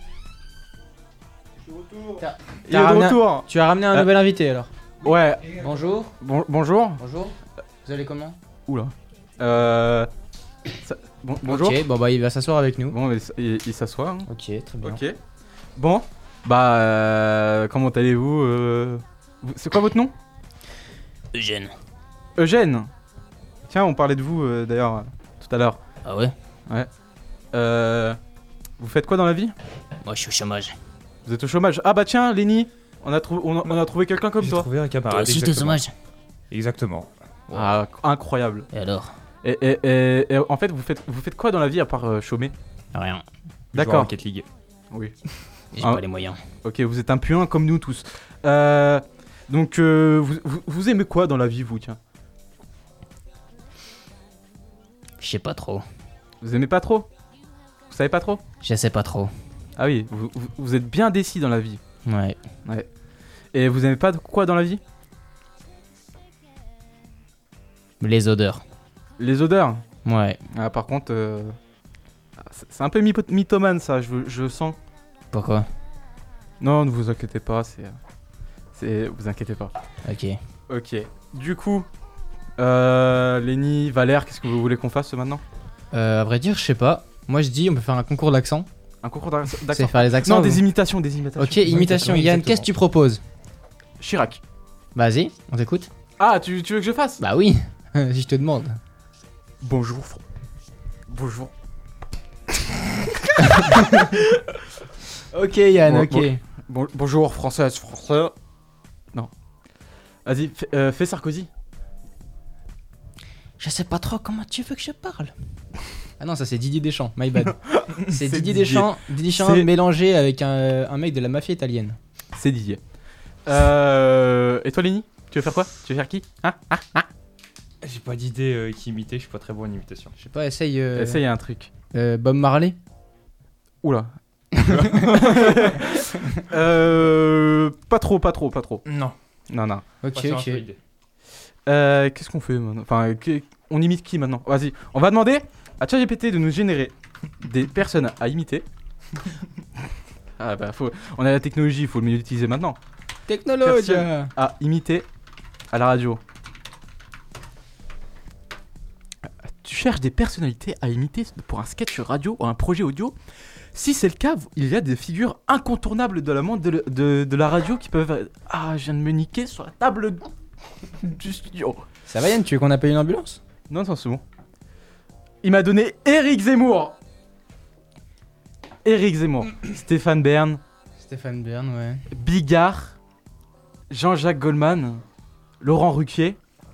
T'as- Il t'as est de ramené un- retour. Tu as ramené un Euh, nouvel invité alors. Ouais. Bonjour. Bon- bonjour. Bonjour. Vous allez comment? Oula. Euh. ça- bon- bonjour. Ok, bon bah il va s'asseoir avec nous. Bon, il, il- il s'assoit. hein. Ok, très bien. Ok. Bon. Bah, euh, comment allez-vous euh, vous- C'est quoi votre nom? Eugène. Eugène. Tiens, on parlait de vous euh, d'ailleurs euh, tout à l'heure. Ah ouais? Ouais. Euh. Vous faites quoi dans la vie? Moi je suis au chômage. Vous êtes au chômage. Ah bah tiens, Lenny, on a, trou- on a, on a trouvé quelqu'un comme J'ai toi. trouvé un Toi camarade. aussi t'es au exactement. chômage? Exactement. Ah, incroyable. Et alors? Et, et- et- et en fait, vous faites, vous faites quoi dans la vie à part euh, chômer? Rien. Je joue à D'accord. Rocket League. Oui. J'ai Ah. pas les moyens. Ok, vous êtes un puant comme nous tous. Euh, donc, euh, vous, vous, vous aimez quoi dans la vie, vous, tiens? Je sais pas trop. Vous aimez pas trop? Vous savez pas trop? Je sais pas trop. Ah oui, vous, vous- vous êtes bien décis dans la vie. Ouais. Et vous aimez pas quoi dans la vie? Les odeurs. Les odeurs. Ouais. Ah, par contre, euh, c'est c'est un peu mypo- mythomane ça, je, je sens. Pourquoi? Non, ne vous inquiétez pas, c'est... c'est vous inquiétez pas. Ok. Ok. Du coup, euh, Lenny, Valère, qu'est-ce que vous voulez qu'on fasse maintenant? Euh, à vrai dire, je sais pas. Moi je dis on peut faire un concours d'accent. Un concours d'ac- C'est d'accent? faire les accents. Non, vous- des imitations, des imitations. Ok, imitation. exactement, Yann, qu'est-ce que tu proposes? Chirac. Vas-y, on t'écoute. Ah, tu, tu veux que je fasse? Bah oui, si je te demande. Bonjour. Fr- Bonjour. Ok Yann, Bon, ok. bon. Bon- bonjour, française, français. Non. Vas-y, fais, euh, fais Sarkozy. Je sais pas trop comment tu veux que je parle. Ah non, ça c'est Didier Deschamps, my bad. c'est C'est Didier Didier. Deschamps, Didier Deschamps C'est- mélangé avec un, un mec de la mafia italienne. C'est Didier. Euh, et toi, Lenny? Tu veux faire quoi? Tu veux faire qui? Hein? J'ai pas d'idée euh, qui imiter, je suis pas très bon en imitation. Je sais pas, essaye. Euh, Essaye un truc. euh, Bob Marley. Oula. euh, pas trop, pas trop, pas trop. Non. Non, non. Ok, Pas sur un ok. fluide. Euh, Qu'est-ce qu'on fait maintenant? Enfin, que- on imite qui maintenant? Vas-y, on va demander à ChatGPT de nous générer des personnes à imiter. Ah bah, faut, on a la technologie, il faut le mieux l'utiliser maintenant. Technologie. Personne à imiter à la radio. Tu cherches des personnalités à imiter pour un sketch radio ou un projet audio? Si c'est le cas, il y a des figures incontournables de la monde de, de, de la radio qui peuvent... Ah, je viens de me niquer sur la table du studio. Ça va Yann, tu veux qu'on appelle une ambulance? Non, non, c'est bon. Il m'a donné Eric Zemmour. Eric Zemmour. Stéphane Bern. Stéphane Bern, ouais. Bigard. Jean-Jacques Goldman. Laurent Ruquier.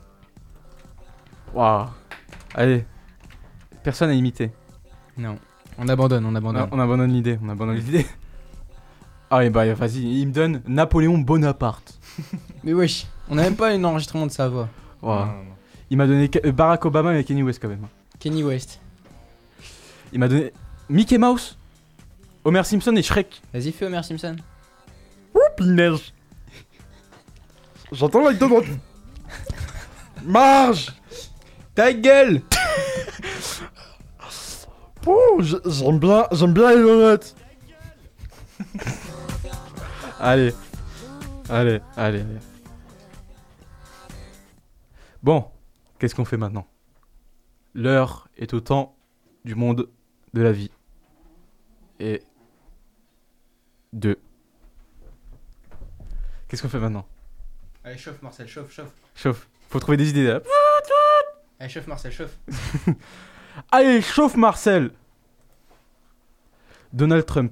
Waouh. Allez. Personne à imiter. Non. On abandonne, on abandonne. On, on abandonne l'idée. On abandonne l'idée. Ah ouais, bah vas-y. Il me donne Napoléon Bonaparte. Mais wesh, on a même pas un enregistrement de sa voix. Waouh. Non, non, non. Il m'a donné Ke- Barack Obama et Kanye West quand même. Kenny West. Il m'a donné Mickey Mouse. Homer Simpson et Shrek. Vas-y, fais Homer Simpson. Pinège. J'entends la droite. Marge. Ta gueule. Oh, j'ai- j'aime bien, j'aime bien les donuts. Allez, allez, allez, allez. Bon, qu'est-ce qu'on fait maintenant? L'heure est au temps du monde de la vie. Et de. Qu'est-ce qu'on fait maintenant? Allez, chauffe Marcel, chauffe, chauffe. Chauffe. Faut trouver des idées là. Allez, chauffe Marcel, chauffe. Allez, chauffe Marcel. Donald Trump.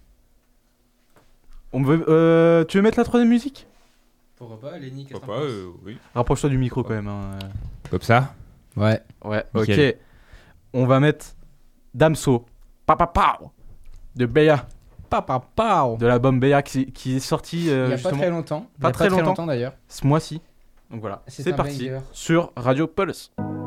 On veut, euh, tu veux mettre la troisième musique? Pourquoi pas, Lenny, qu'est-ce que Pourquoi t'en pas, penses euh, oui. Rapproche-toi du micro quand même. Hein. Comme ça? Ouais. Ouais, Nickel. ok. On va mettre Damso. Papa Pau. De Béa. Papa Pau. De l'album Béa qui, qui est sorti euh, Il y a pas justement très longtemps. Il y Pas a très longtemps d'ailleurs. ce mois-ci. Donc voilà, C'est c'est un parti banger. sur Radio Pulse.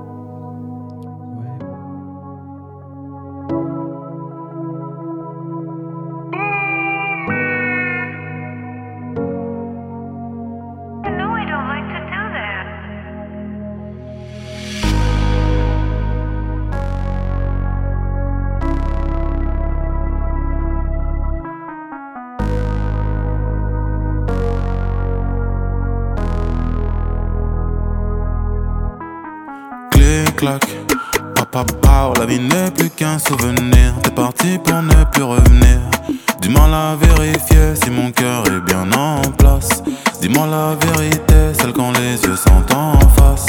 Clic-clac, papa pao, la vie n'est plus qu'un souvenir. T'es parti pour ne plus revenir. Du mal à vérifier si mon cœur est bien en place. Dis-moi la vérité, celle quand les yeux sont en face.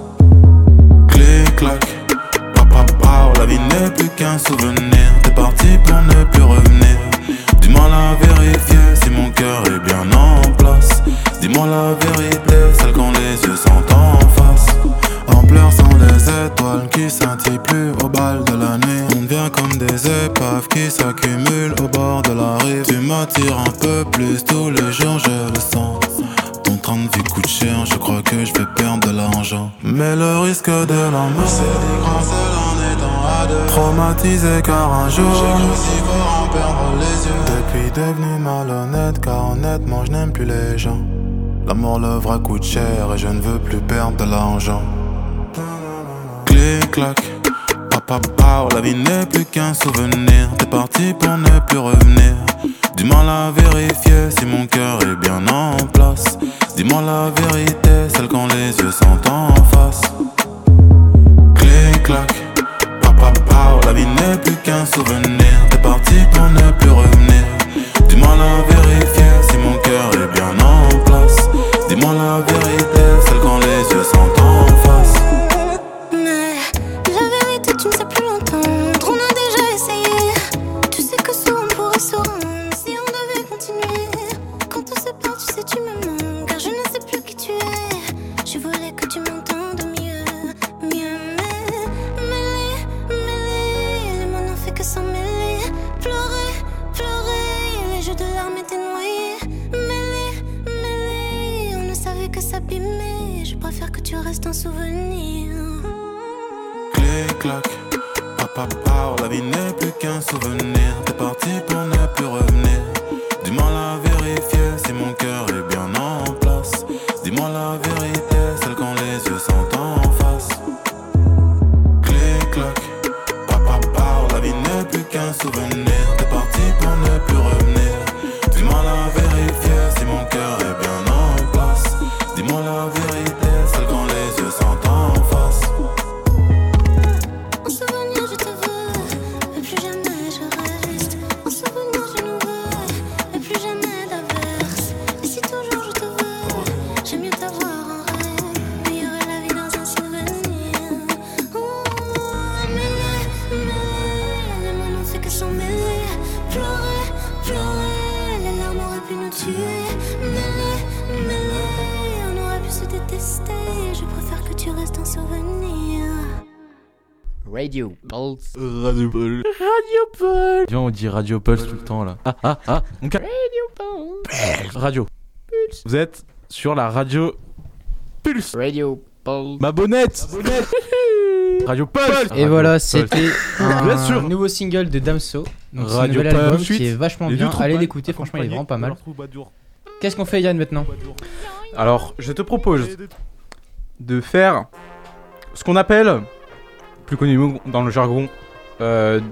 Clic-clac, papa pao, la vie n'est plus qu'un souvenir. T'es parti pour ne plus revenir. Du mal à vérifier si mon cœur est bien en place. Dis-moi la vérité, celle quand les yeux sont en face. En pleurs sont les étoiles qui scintillent plus au bal de la nuit. On devient comme des épaves qui s'accumulent au bord de la rive. Tu m'attires un peu plus tous les jours, je le sens. Ton train de vie coûte cher, je crois que je vais perdre de l'argent. Mais le risque de l'amour, c'est des grands seuls en étant à deux. Traumatisé car un jour, j'ai cru si fort en perdre les yeux. Depuis devenu malhonnête car honnêtement je n'aime plus les gens. L'amour, le vrai coûte cher et je ne veux plus perdre de l'argent. Clic-clac, papa pao, la vie n'est plus qu'un souvenir. T'es parti pour ne plus revenir. Du mal à vérifier si mon cœur est bien en place. Dis-moi la vérité, celle quand les yeux sont en face. Clic-clac, papa pao, la vie n'est plus qu'un souvenir. T'es parti pour ne plus revenir. Du mal à vérifier si mon cœur est bien en place. Dis-moi la vérité, celle quand les yeux sont en face. Mais la vérité, tu ne sais plus l'entendre. On a déjà essayé. Tu sais que souvent on pourrait se rendre si on devait continuer. Quand on se sépare, tu sais, tu me manques. Car je ne sais plus qui tu es. Je voulais que tu m'entendes mieux, mieux. Mais mêlé, mêlé, les mots n'ont fait que s'en mêler. Pleurer, pleurer, les jeux de larmes étaient noyés. Mêlé, mêlé, on ne savait que s'abîmer. Je préfère que tu restes un souvenir. Clic-clac, papa pao, la vie n'est plus qu'un souvenir. T'es parti pour ne plus revenir. Du mal à vérifier si mon cœur est bien en place. Dis-moi la vérité, celle quand les yeux sont en face. Clic-clac, papa pao, la vie n'est plus qu'un souvenir. T'es parti pour ne plus revenir. Du mal à vérifier si mon cœur est bien en place. Dis-moi la vérité, celle quand les yeux sont en face. En souvenir je te veux, mais plus jamais je reste. En souvenir je nous veux, mais plus jamais d'averse. Et si toujours je te veux, j'aime mieux t'avoir en rêve. Meilleure la vie dans un souvenir. Oh, mêlé, mêlé, les mots n'ont fait que s'en mêler. Pleurer, pleurer, les larmes auraient pu nous tuer. Mêlé, mêlé, on aurait pu se détester. Je préfère que tu restes un souvenir. Radio Pulse. Radio Pulse. Radio Pulse. Viens, on dit Radio Pulse tout le temps là. Ah, ah, ah. On ca- Radio Pulse. Radio Pulse. Vous êtes sur la radio Pulse. Radio Pulse. Ma bonnette. Radio Pulse. Et voilà, c'était Bien sûr. un nouveau single de Damso. Donc c'est un Radio nouvel album Pulse. qui est vachement Les bien. deux troupes Allez bad- l'écouter, franchement il est vraiment pas mal. accompagnés de leur troubadour. Qu'est-ce qu'on fait Yann maintenant? Alors, je te propose de faire ce qu'on appelle, plus connu dans le jargon, euh,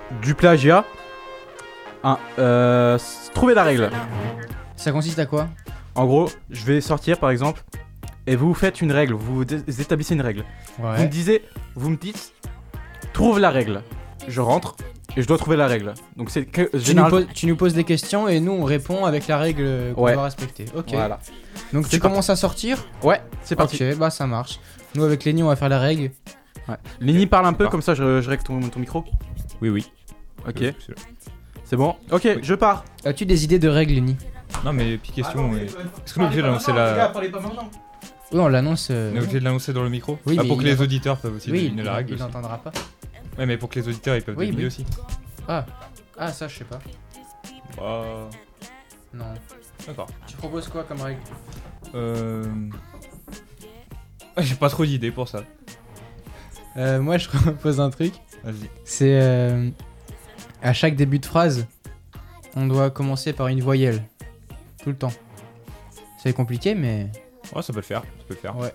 du plagiat. Un, euh, s- trouver la règle. Ça consiste à quoi? En gros, je vais sortir par exemple, et vous faites une règle, vous dé- établissez une règle. Ouais. Vous me disiez, vous me dites, trouve la règle. Je rentre et je dois trouver la règle. Donc c'est que Tu nous, général- poses, tu nous poses des questions et nous on répond avec la règle qu'on Ouais. doit respecter. Ok. Voilà. Donc C'est tu parti. commences à sortir? Ouais, c'est parti. Ok, bah ça marche. Nous avec Lenny on va faire la règle. Ouais. Lenny parle un peu, D'accord. comme ça je, je règle ton, ton micro. Oui, oui. Ok. Euh, C'est bon. Ok, Oui. je pars. As-tu des idées de règles, Lenny? Non, mais puis question. mais- Est-ce qu'on est obligé de l'annoncer Les gars, la... parlez pas maintenant. Oui, on l'annonce. euh, On est obligé de l'annoncer dans le micro? Oui, Ah, mais pour que il les entend- auditeurs peuvent aussi Oui, deviner il, la règle il aussi. n'entendra pas. Ouais, mais pour que les auditeurs ils peuvent Oui, deviner oui. aussi. Ah. Ah, ça je sais pas. Bah... Non. D'accord. Tu proposes quoi comme règle? Euh... ah, j'ai pas trop d'idées pour ça. Euh, moi je propose un truc. Vas-y. C'est euh, à chaque début de phrase, on doit commencer par une voyelle. Tout le temps. C'est compliqué, mais. Ouais, ça peut le faire. Ça peut le faire. Ouais.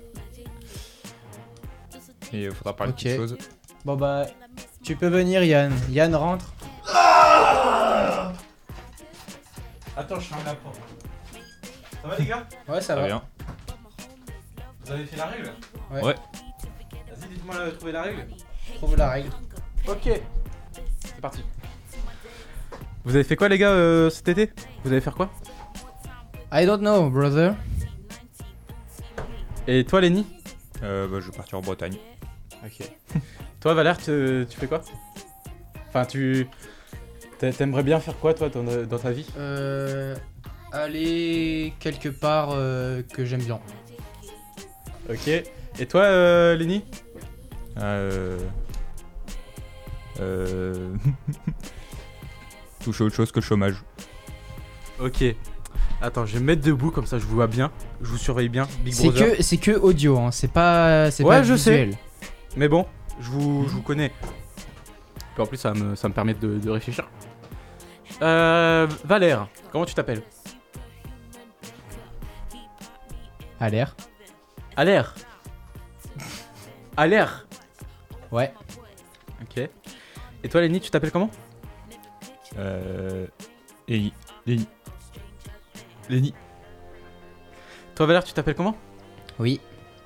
Et il faudra parler Ok. de quelque chose. Bon bah, tu peux venir, Yann. Yann rentre. Attends, je ferme la porte. Ça va les gars? Ouais, ça Ça va. va bien. Vous avez fait la règle? Ouais. Ouais. Vas-y, dites-moi euh, trouver la règle. Trouve la règle. Ok. C'est parti. Vous avez fait quoi les gars euh, cet été? Vous allez faire quoi? I don't know, brother. Et toi Lenny? Euh, bah, je vais partir en Bretagne. Ok. Toi Valère, tu, tu fais quoi? Enfin, tu. t'a- T'aimerais bien faire quoi toi dans, dans ta vie? Euh. Aller quelque part euh, que j'aime bien. Ok. Et toi euh, Lenny? Euh... Euh... Toucher autre chose que le chômage. Ok. Attends, je vais me mettre debout comme ça je vous vois bien. Je vous surveille bien. Big C'est Brother. que, c'est que audio, hein. C'est pas, c'est Ouais, pas je visuel. sais. Mais bon, je vous, je vous connais. Puis en plus, ça me, ça me permet de, de réfléchir. Euh, Valère, comment tu t'appelles? À l'air. À l'air. À l'air. Ouais. Ok. Et toi, Lenny, tu t'appelles comment? Euh... Lenny. Lenny. Lenny. Toi, Valère, tu t'appelles comment? Oui.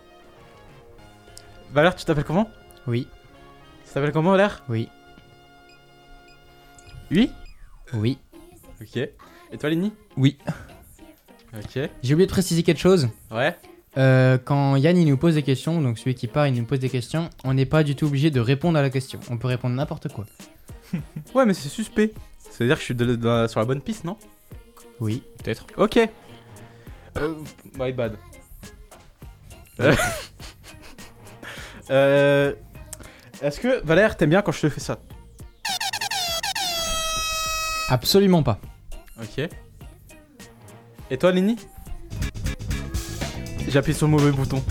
Valère, tu t'appelles comment? Oui. Tu t'appelles comment, Valère? Oui. Oui. Oui. Ok. Et toi, Lenny? Oui. Ok. J'ai oublié de préciser quelque chose. Ouais. Euh, quand Yann il nous pose des questions, donc celui qui part il nous pose des questions, on n'est pas du tout obligé de répondre à la question. On peut répondre n'importe quoi. Ouais, mais c'est suspect. C'est-à-dire que je suis de- de- sur la bonne piste, non? Oui. Peut-être. Ok. Euh, my bad. Euh, euh, Est-ce que Valère t'aimes bien quand je te fais ça? Absolument pas. Ok. Et toi, Lenny? J'appuie sur le mauvais bouton.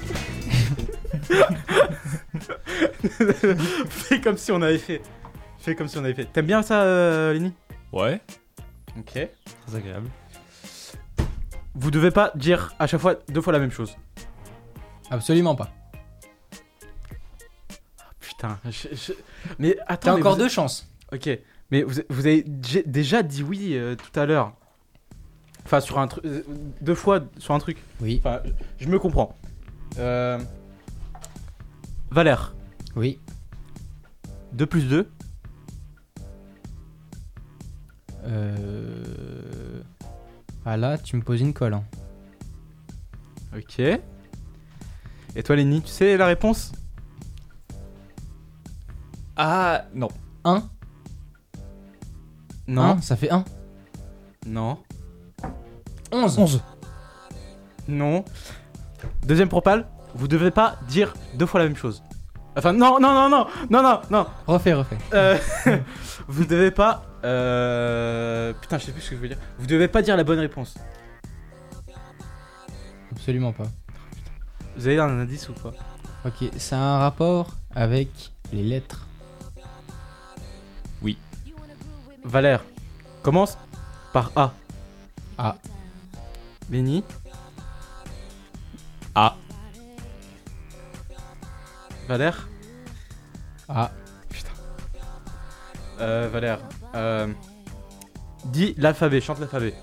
Fais comme si on avait fait. Fais comme si on avait fait. T'aimes bien ça, euh, Lenny? Ouais. Ok. Très agréable. Vous devez pas dire à chaque fois deux fois la même chose. Absolument pas. Putain, je, je- mais attends. T'as mais encore vous- deux chances. Ok, mais vous, vous avez dé- déjà dit oui euh, tout à l'heure. Enfin, sur un truc. euh, deux fois sur un truc. Oui. Enfin, je me comprends. Euh... Valère. Oui. deux plus deux. Euh... Ah là, tu me poses une colle. Hein. Ok. Et toi, Lenny, tu sais la réponse? Ah, non. un. Non. un, ça fait un. Non. onze. onze. Non. Deuxième propale, vous devez pas dire deux fois la même chose. Enfin, non, non, non, non, non, non, non. Refais, refais. Euh, vous devez pas. Euh... Putain, je sais plus ce que je veux dire. Vous devez pas dire la bonne réponse. Absolument pas. Vous avez un indice ou pas? Ok, ça a un rapport avec les lettres. Oui. Valère, commence par A. A. Lenny. A. Valère. A. Euh, Valère, euh, dis l'alphabet, chante l'alphabet.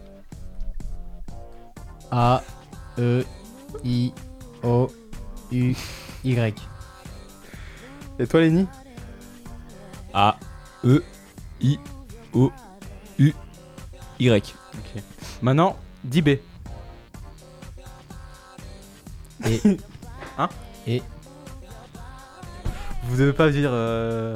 A, E, I, O, U, Y. Et toi, Lenny? A, E, I, O, U, Y. Ok. Maintenant, dis B. Et. Hein? Et. Vous devez pas dire euh...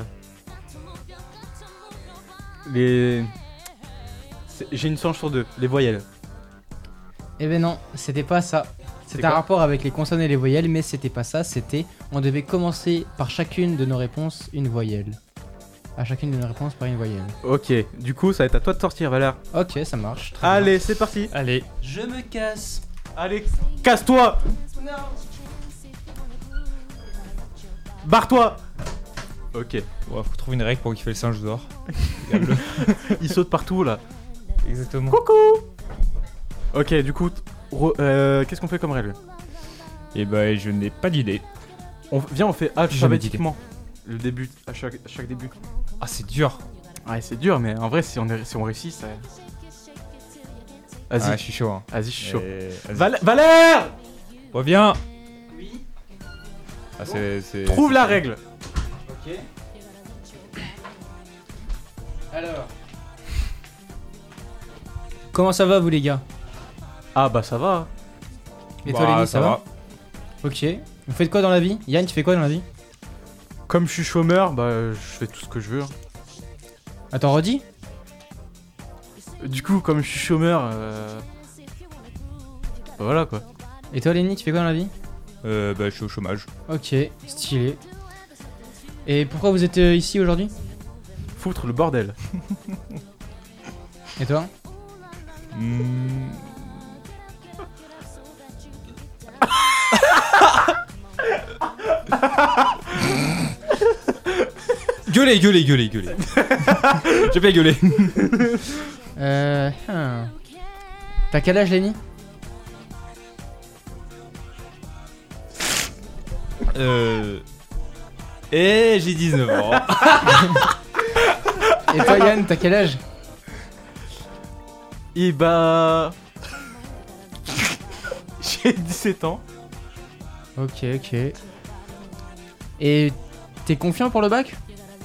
les. C'est- J'ai une chance sur deux, les voyelles. Eh ben non, c'était pas ça. C'est C'était un quoi? rapport avec les consonnes et les voyelles, mais c'était pas ça. C'était, on devait commencer par chacune de nos réponses une voyelle. À chacune de nos réponses par une voyelle. Ok, du coup, ça va être à toi de sortir, Valère. Ok, ça marche. très Allez, c'est parti. Allez. Je me casse. Allez, casse-toi. Barre-toi. Ok. Ouais, faut trouver une règle pour qu'il fait le singe dehors. Il saute partout là. Exactement. Coucou. Ok, du coup, t- re- euh, qu'est-ce qu'on fait comme règle? Et bah, je n'ai pas d'idée. On viens, on fait Jamais alphabétiquement le début à chaque, à chaque début. Ah, c'est dur. Ouais, c'est dur, mais en vrai, si on, est, si on réussit, ça. Vas-y. Ah, je suis chaud. Hein. Vas-y, je suis chaud. Et- vas-y. Val- Valère. Reviens. Oui. Ah, c'est, c'est- Trouve c'est- la règle. Ok. Alors. Comment ça va, vous les gars? Ah bah ça va. Et toi, Bah, Lenny, ça ça va, va. Ok. Vous faites quoi dans la vie? Yann, tu fais quoi dans la vie? Comme je suis chômeur, bah je fais tout ce que je veux. Attends, redis? Du coup, comme je suis chômeur, euh... bah, voilà quoi. Et toi, Lenny, tu fais quoi dans la vie? Euh, bah, je suis au chômage. Ok, stylé. Et pourquoi vous êtes euh, ici aujourd'hui? Foutre le bordel. Et toi? Hmm. Gueuler, gueuler, gueuler, gueuler. J'ai pas gueulé. Euh. hmm. T'as quel âge, Lenny? Euh. Et j'ai dix-neuf ans. Et toi, Yann, t'as quel âge? Et bah. J'ai dix-sept ans. Ok, ok. Et t'es confiant pour le bac?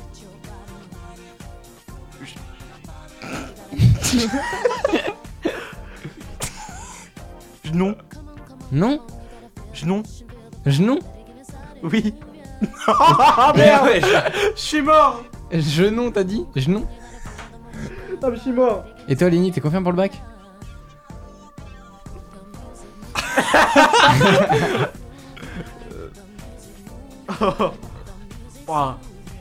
Non. Non? Non. Non? Oui. Ah merde. Je suis mort. Je non, t'as dit? Je non? Ah mais je suis mort. Et toi, Lenny, t'es confiant pour le bac? Ouah.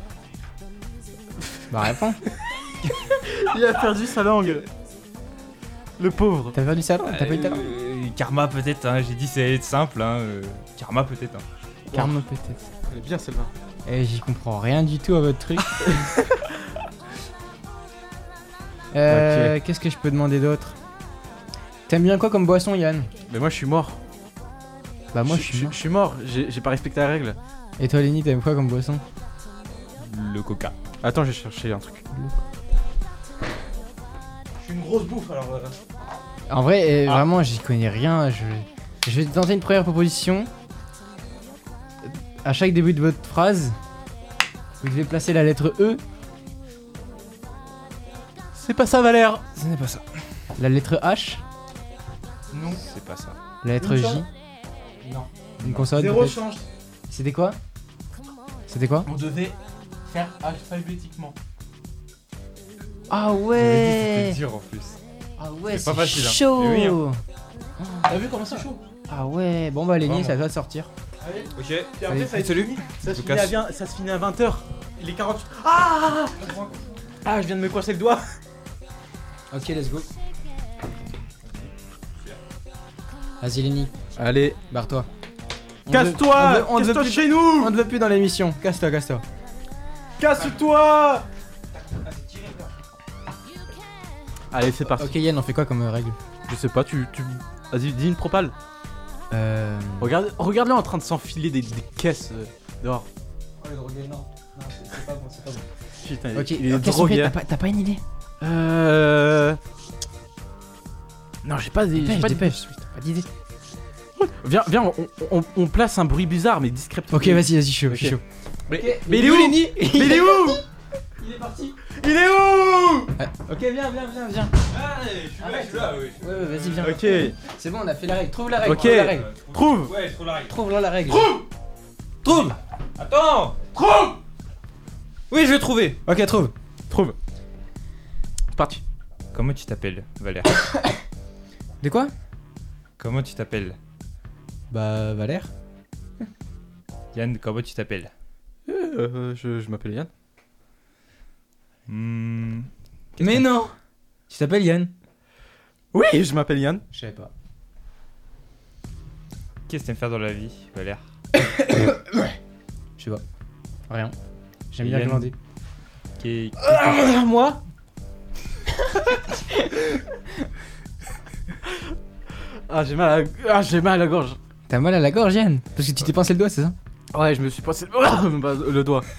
Bah, réponds. Il a perdu sa langue. Le pauvre. T'as perdu sa langue? T'as pas eu ta langue? Euh, karma peut-être, hein. J'ai dit c'est simple, hein. euh, Karma peut-être, hein. Karma, peut-être. Elle est bien celle-là. Eh, j'y comprends rien du tout à votre truc. euh, Ok. Qu'est-ce que je peux demander d'autre? T'aimes bien quoi comme boisson, Yann? Mais moi je suis mort. Bah, moi, je suis mort. Je suis mort. J'ai j'ai pas respecté la règle. Et toi, Lenny, t'aimes quoi comme boisson? Le coca. Attends, j'ai cherché un truc. Je suis une grosse bouffe alors. euh. En vrai, euh, Ah. vraiment, j'y connais rien. Je... je vais tenter une première proposition. À chaque début de votre phrase, vous devez placer la lettre E, C'est pas ça, Valère. Ce n'est pas ça. la lettre H, Non. C'est pas ça. la lettre Une J, chance. Non. une consonne. Zéro peut-être. change. C'était quoi? C'était quoi? On devait faire alphabétiquement. Ah C'était ouais! dur en plus. Ah ouais, C'est pas c'est facile, hein. chaud! Eh oui, hein. T'as vu comment c'est chaud? Ah ouais, bon bah Lenny, Vraiment. c'est à toi de sortir. Allez. Ok. Puis après, Allez, ça, va être salut. fini. Ça, se Je finit à casse. bien- ça se finit à vingt heures. Il est quarante-huit. Ah Ah, je viens de me coincer le doigt. Ok, let's go. Vas-y Lenny, Allez, barre-toi. On casse-toi. te veut- on te veut Casse-toi de plus- chez nous. On te veut plus dans l'émission. Casse-toi, casse-toi. Casse-toi. Allez, c'est parti. Ok Yann, on fait quoi comme euh, règle? Je sais pas, tu... tu... Vas-y, dis une propale. Euh... Regarde, regarde-le en train de s'enfiler des, des caisses euh, dehors. Oh, le drogué, non. Non, c'est pas bon, c'est pas bon. Putain, Ok, il est ok, drogué. Sophie, t'as pas, t'as pas une idée? Euh. Non, j'ai pas d'idée. Dépêche, Pas dépêche, t'as pas d'idée. Viens, viens, on, on, on place un bruit bizarre mais discrètement. Ok, vas-y, vas-y, je suis chaud, je suis Ok. chaud. Mais, Mais il est où, Lenny? Mais il est où? Il est parti. Il est où? Ok, viens, viens, viens, viens. Allez, je suis là, je suis là, oui. Ouais, ouais, vas-y, viens. Ok. C'est bon, on a fait la règle. Trouve la règle. Ok. Trouve la règle. Trouve. Ouais, je trouve la règle. Trouve là la règle. Trouve. Trouve. Attends. Trouve. Oui, je vais trouver. Ok, trouve. Trouve. C'est parti. Comment tu t'appelles, Valère? De quoi? Comment tu t'appelles? Bah, Valère. Yann, comment tu t'appelles? Euh, je je m'appelle Yann. Hmm. Mais non. Tu t'appelles Yann? Oui, je m'appelle Yann. Je savais pas. Qu'est-ce que t'aimes faire dans la vie, Valère? Je sais pas. Rien. J'aime bien Yann. glander. Qu'est- Ah, moi? Ah, j'ai mal à la... ah, j'ai mal à la gorge. T'as mal à la gorge, Yann? Parce que tu t'es pincé le doigt, c'est ça? Ouais, je me suis passé le, le doigt.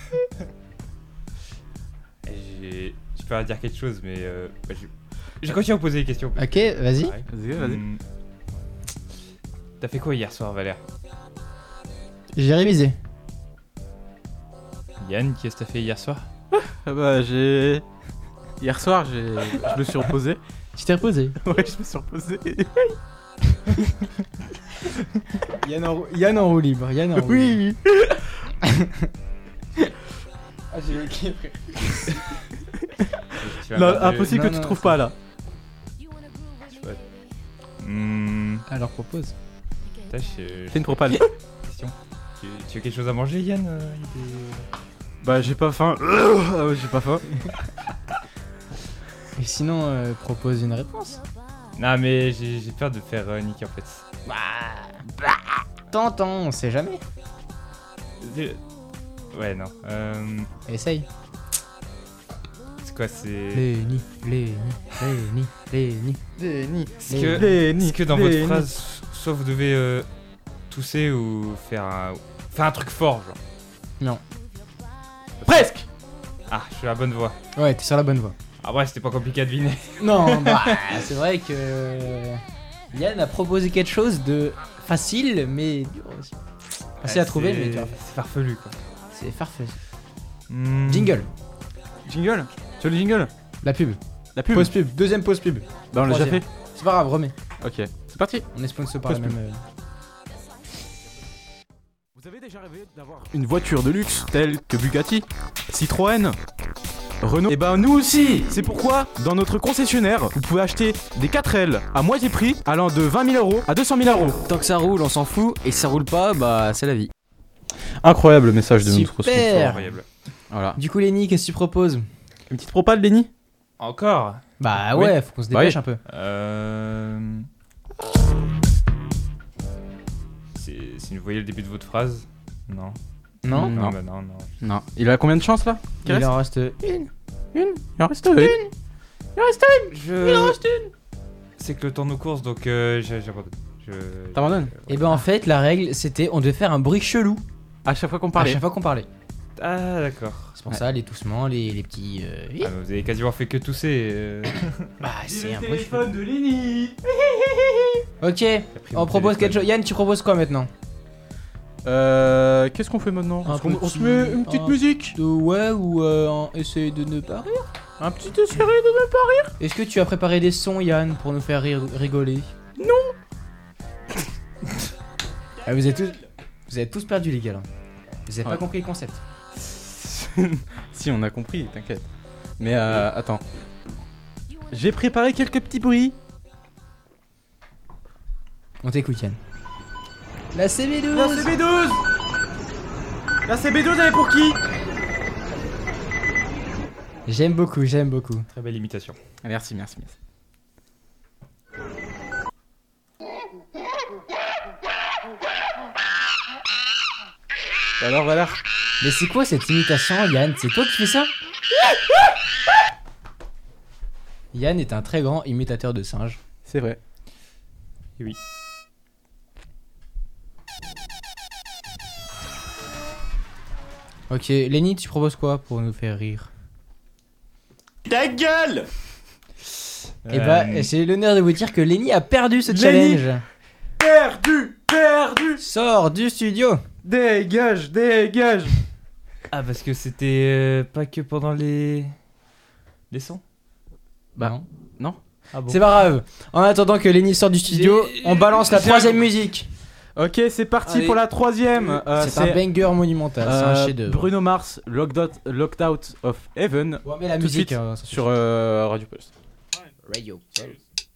J'ai... Je peux dire quelque chose, mais... Euh... bah, je... je continue à vous poser des questions. Ok, vas-y. Ouais. Vas-y, vas-y. Hmm. T'as fait quoi hier soir, Valère? J'ai révisé. Yann, qu'est-ce que t'as fait hier soir? Ah bah, j'ai... Hier soir, j'ai... je me suis reposé. Tu t'es reposé? Ouais, je me suis reposé. Yann en, Yann en roue libre. Yann en roue libre. Oui. Ah, j'ai ok, frère. Tu vas Non, regarder- impossible Non, que tu non, trouves c'est- pas là. Hmm. Alors propose. Putain, je... Fais une propale. question. Tu... tu veux quelque chose à manger, Yann? euh, des- Bah, j'ai pas faim. Ah ouais, j'ai pas faim. Et sinon, euh, propose une réponse. Non, mais j'ai j'ai peur de faire euh, niquer en fait. Bah. T'entends, on sait jamais. Dé- Ouais, non. Euh... Essaye. C'est quoi, c'est... Lenny, Lenny, Lenny, Lenny, Lenny. Est-ce que, Lenny, est-ce que dans Lenny. votre phrase, soit vous devez euh, tousser ou faire un... faire un truc fort, genre? Non. Presque. Ah, je suis à la bonne voie. Ouais, t'es sur la bonne voie. Ah ouais, c'était pas compliqué à deviner. Non, bah, c'est vrai que Yann a proposé quelque chose de facile, mais dur aussi. Facile Ouais, à trouver, c'est- mais dur. c'est farfelu, quoi. C'est farfelu. Hmm. Jingle. Jingle. Tu veux le jingle? La pub. La pub. Pause pub. Deuxième pause pub. Bah, on l'a déjà Troisième. fait. C'est pas grave, remets. Ok, c'est parti. On est sponsor par la Pause même. pub. euh, Vous avez déjà rêvé d'avoir une voiture de luxe telle que Bugatti, Citroën, Renault? Et ben nous aussi. C'est pourquoi dans notre concessionnaire, vous pouvez acheter des quatre L à moitié prix allant de vingt mille euros à deux cent mille euros. Tant que ça roule, on s'en fout. Et si ça roule pas, bah, c'est la vie. Incroyable message de Super. notre sponsor. Incroyable. Voilà. Du coup, Lenny, qu'est-ce que tu proposes? Une petite propale, Lenny? Encore? Bah Oui. ouais, faut qu'on se Bah dépêche oui. un peu. Euh... C'est c'est une voyelle au début de votre phrase? Non. Non, Mm. Non, Non. bah non, non. Non. Il a combien de chances là? Qui Il reste en reste une. Une. Il en reste une. Il en reste une. Je... Il en reste une. C'est que le temps nous course, donc euh, j'ai- j'abandonne. Je... T'abandonnes? Et ben en fait, la règle, c'était on devait faire un bruit chelou À chaque fois qu'on à parlait. chaque fois qu'on parlait. Ah, d'accord. C'est pour Ouais. ça, les toussements, les, les petits. euh, oui. Ah, mais vous avez quasiment fait que tousser. euh. Bah, c'est un bruit chelou. de Lenny. Ok, pris on mon propose téléphone. quelque chose. Yann, tu proposes quoi maintenant? Euh. Qu'est-ce qu'on fait maintenant? Un Est-ce qu'on- On se petit- met une petite un- musique? De ouais, ou euh, un- essayer de ne pas rire. Un petit essai de ne pas rire? Est-ce que tu as préparé des sons, Yann, pour nous faire rire, rigoler? Non. Ah, vous êtes tous, vous êtes tous perdus, les gars. Là. Vous avez Ouais. pas compris le concept. Si, on a compris, t'inquiète. Mais euh, attends. J'ai préparé quelques petits bruits. On t'écoute, Yann. La C B douze. La C B douze. La C B douze, elle est pour qui? J'aime beaucoup, j'aime beaucoup. Très belle imitation. Merci, merci, merci. Alors voilà. Mais c'est quoi cette imitation, Yann? C'est toi qui fais ça? Yann est un très grand imitateur de singes. C'est vrai. Et oui. Ok, Lenny, tu proposes quoi pour nous faire rire? Ta gueule. Et bah, c'est l'honneur de vous dire que Lenny a perdu ce challenge. Perdu, perdu. Sors du studio. Dégage, dégage. Ah, parce que c'était euh, pas que pendant les. les sons. Bah non. Non. Ah bon. C'est pas grave. En attendant que Lenny sort du studio, on balance la troisième musique. Ok, c'est parti Allez. pour la troisième. Euh, c'est un banger monumental, c'est un euh, chef-d'œuvre. Bruno Mars, Locked Out, Locked Out of Heaven. Ouais, mais la Tout de musique, suite hein, ça fait sur euh, Radio Pulse. Radio Pulse.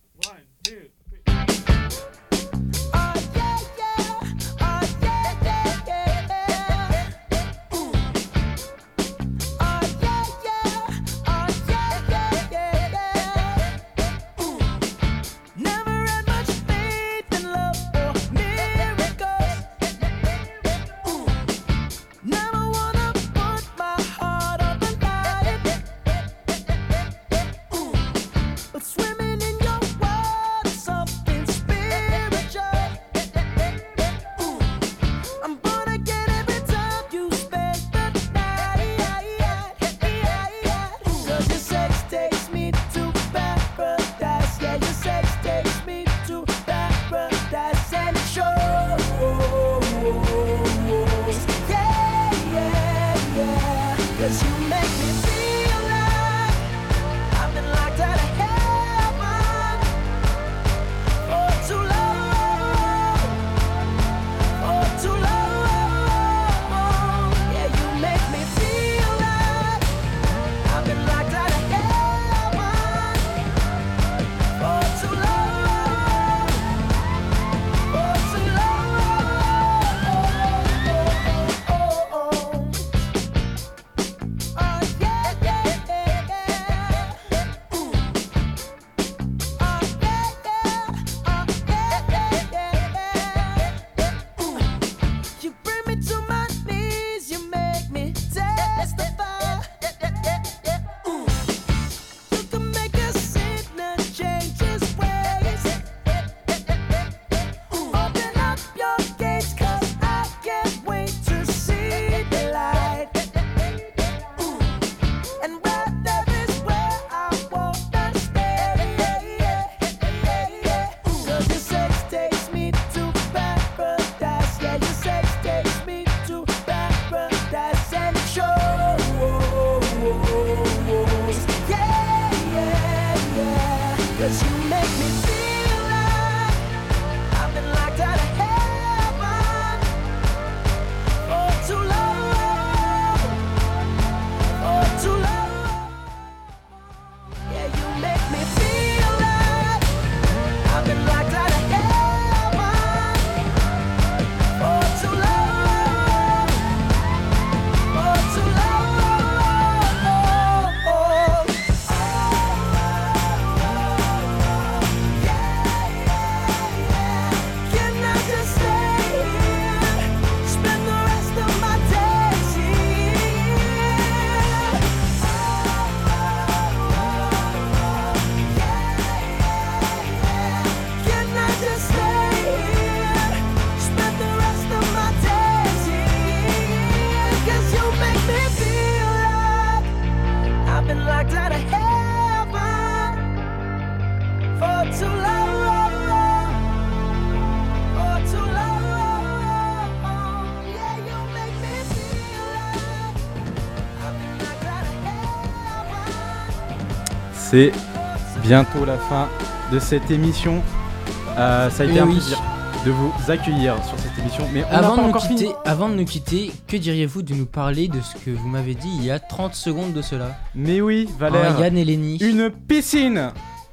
C'est bientôt la fin de cette émission. Euh, ça a été Et un oui. plaisir de vous accueillir sur cette émission. Mais on n'a Avant pas de, nous encore quitter, fini. avant de nous quitter, que diriez-vous de nous parler de ce que vous m'avez dit il y a trente secondes de cela? Mais oui, Valère. Ah, Yann et Lenny. Une piscine.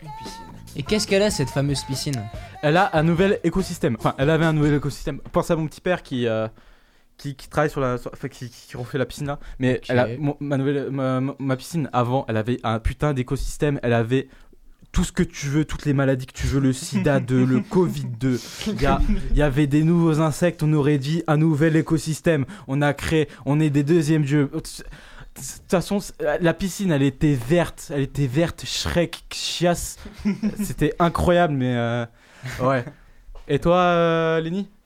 Et qu'est-ce qu'elle a cette fameuse piscine? Elle a un nouvel écosystème. Enfin, elle avait un nouvel écosystème. Pense à mon petit père qui, euh, qui, qui travaille sur la, sur- enfin, qui, qui refait la piscine là. Mais Ok. elle a, mon- ma nouvelle, ma, ma- ma piscine avant, elle avait un putain d'écosystème. Elle avait tout ce que tu veux, toutes les maladies que tu veux, le sida deux, le covid deux. Il y, a- il y avait des nouveaux insectes. On aurait dit un nouvel écosystème. On a créé, on est des deuxièmes dieux. De toute façon, la piscine, elle était verte, elle était verte, Shrek, chiasse. C'était incroyable, mais euh, ouais. Et toi, euh, Lenny?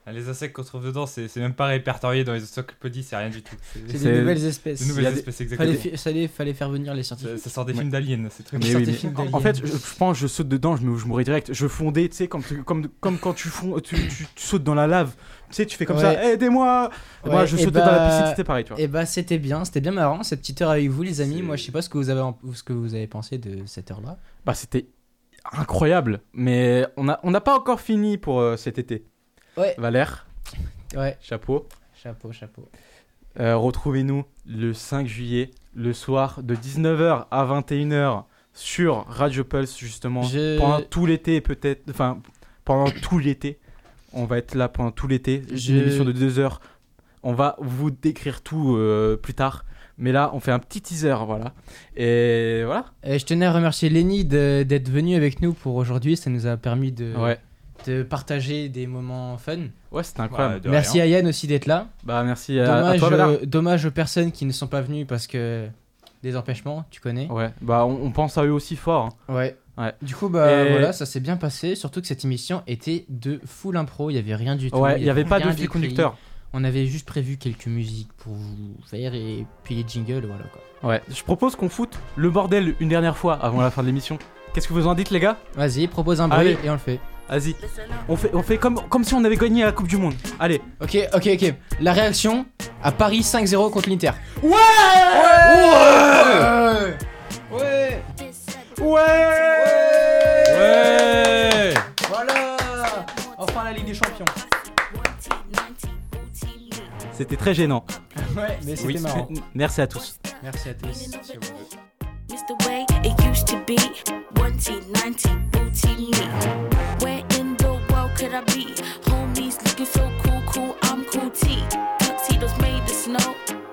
Ah, les insectes qu'on trouve dedans, c'est, c'est même pas répertorié dans les encyclopédies, c'est rien du tout. C'est, c'est des nouvelles espèces. Des nouvelles des... espèces, exactement. Fallait, fi... fallait, fallait faire venir les scientifiques. Ça, ça sort des Ouais. films d'aliens, c'est très Mais bien. oui, mais en fait, je, je pense je saute dedans, je, me, je mourrais direct. Je fondais, tu sais, comme, comme, comme quand tu, fonds, tu, tu, tu sautes dans la lave. Tu sais, tu fais comme Ouais. ça, aidez-moi. Ouais, Moi, je et sautais bah... dans la piscine, c'était pareil, tu vois. Et bah, c'était bien, c'était bien marrant cette petite heure avec vous, les amis. Moi, je sais pas ce que vous avez, en... ce que vous avez pensé de cette heure-là. Bah, c'était incroyable, mais on n'a on a pas encore fini pour euh, cet été. Ouais. Valère. Ouais. Chapeau. Chapeau, chapeau. Euh, retrouvez-nous le cinq juillet, le soir, de dix-neuf heures à vingt et une heures sur Radio Pulse, justement. Je- Pendant tout l'été, peut-être. Enfin, pendant tout l'été. On va être là pendant tout l'été. Je- Une émission de deux heures. On va vous décrire tout euh, plus tard. Mais là, on fait un petit teaser, voilà. Et voilà. Et je tenais à remercier Lenny de- d'être venu avec nous pour aujourd'hui. Ça nous a permis de, Ouais. de partager des moments fun. Ouais, c'était incroyable. de Merci rien. à Yann aussi d'être là. Bah, merci à, à Dommage, toi, Valère. euh, dommage aux personnes qui ne sont pas venues parce que des empêchements, tu connais. Ouais, bah, on, on pense à eux aussi fort. hein. Ouais. Ouais. Du coup, bah Et- voilà, ça s'est bien passé. Surtout que cette émission était de full impro. Il y avait rien du tout. Ouais, il y avait pas de rien fil d'écrit. conducteur. On avait juste prévu quelques musiques pour vous faire et puis les jingles, voilà quoi. Ouais, je propose qu'on foute le bordel une dernière fois avant la fin de l'émission. Qu'est-ce que vous en dites, les gars? Vas-y, propose un bruit Allez. et on le fait. Vas-y. On fait, on fait comme, comme si on avait gagné la Coupe du Monde. Allez. Ok, ok, ok. La réaction à Paris cinq zéro contre l'Inter. Ouais Ouais Ouais Ouais Ouais Voilà. Enfin la Ligue des Champions. C'était très gênant. Ouais, mais c'était Oui. marrant. Merci à tous. Merci à tous. It's the way it used to be. One T, ninety, booty me. Where in the world could I be? Homies looking so cool, cool, I'm cool T. Tuxedos made of snow.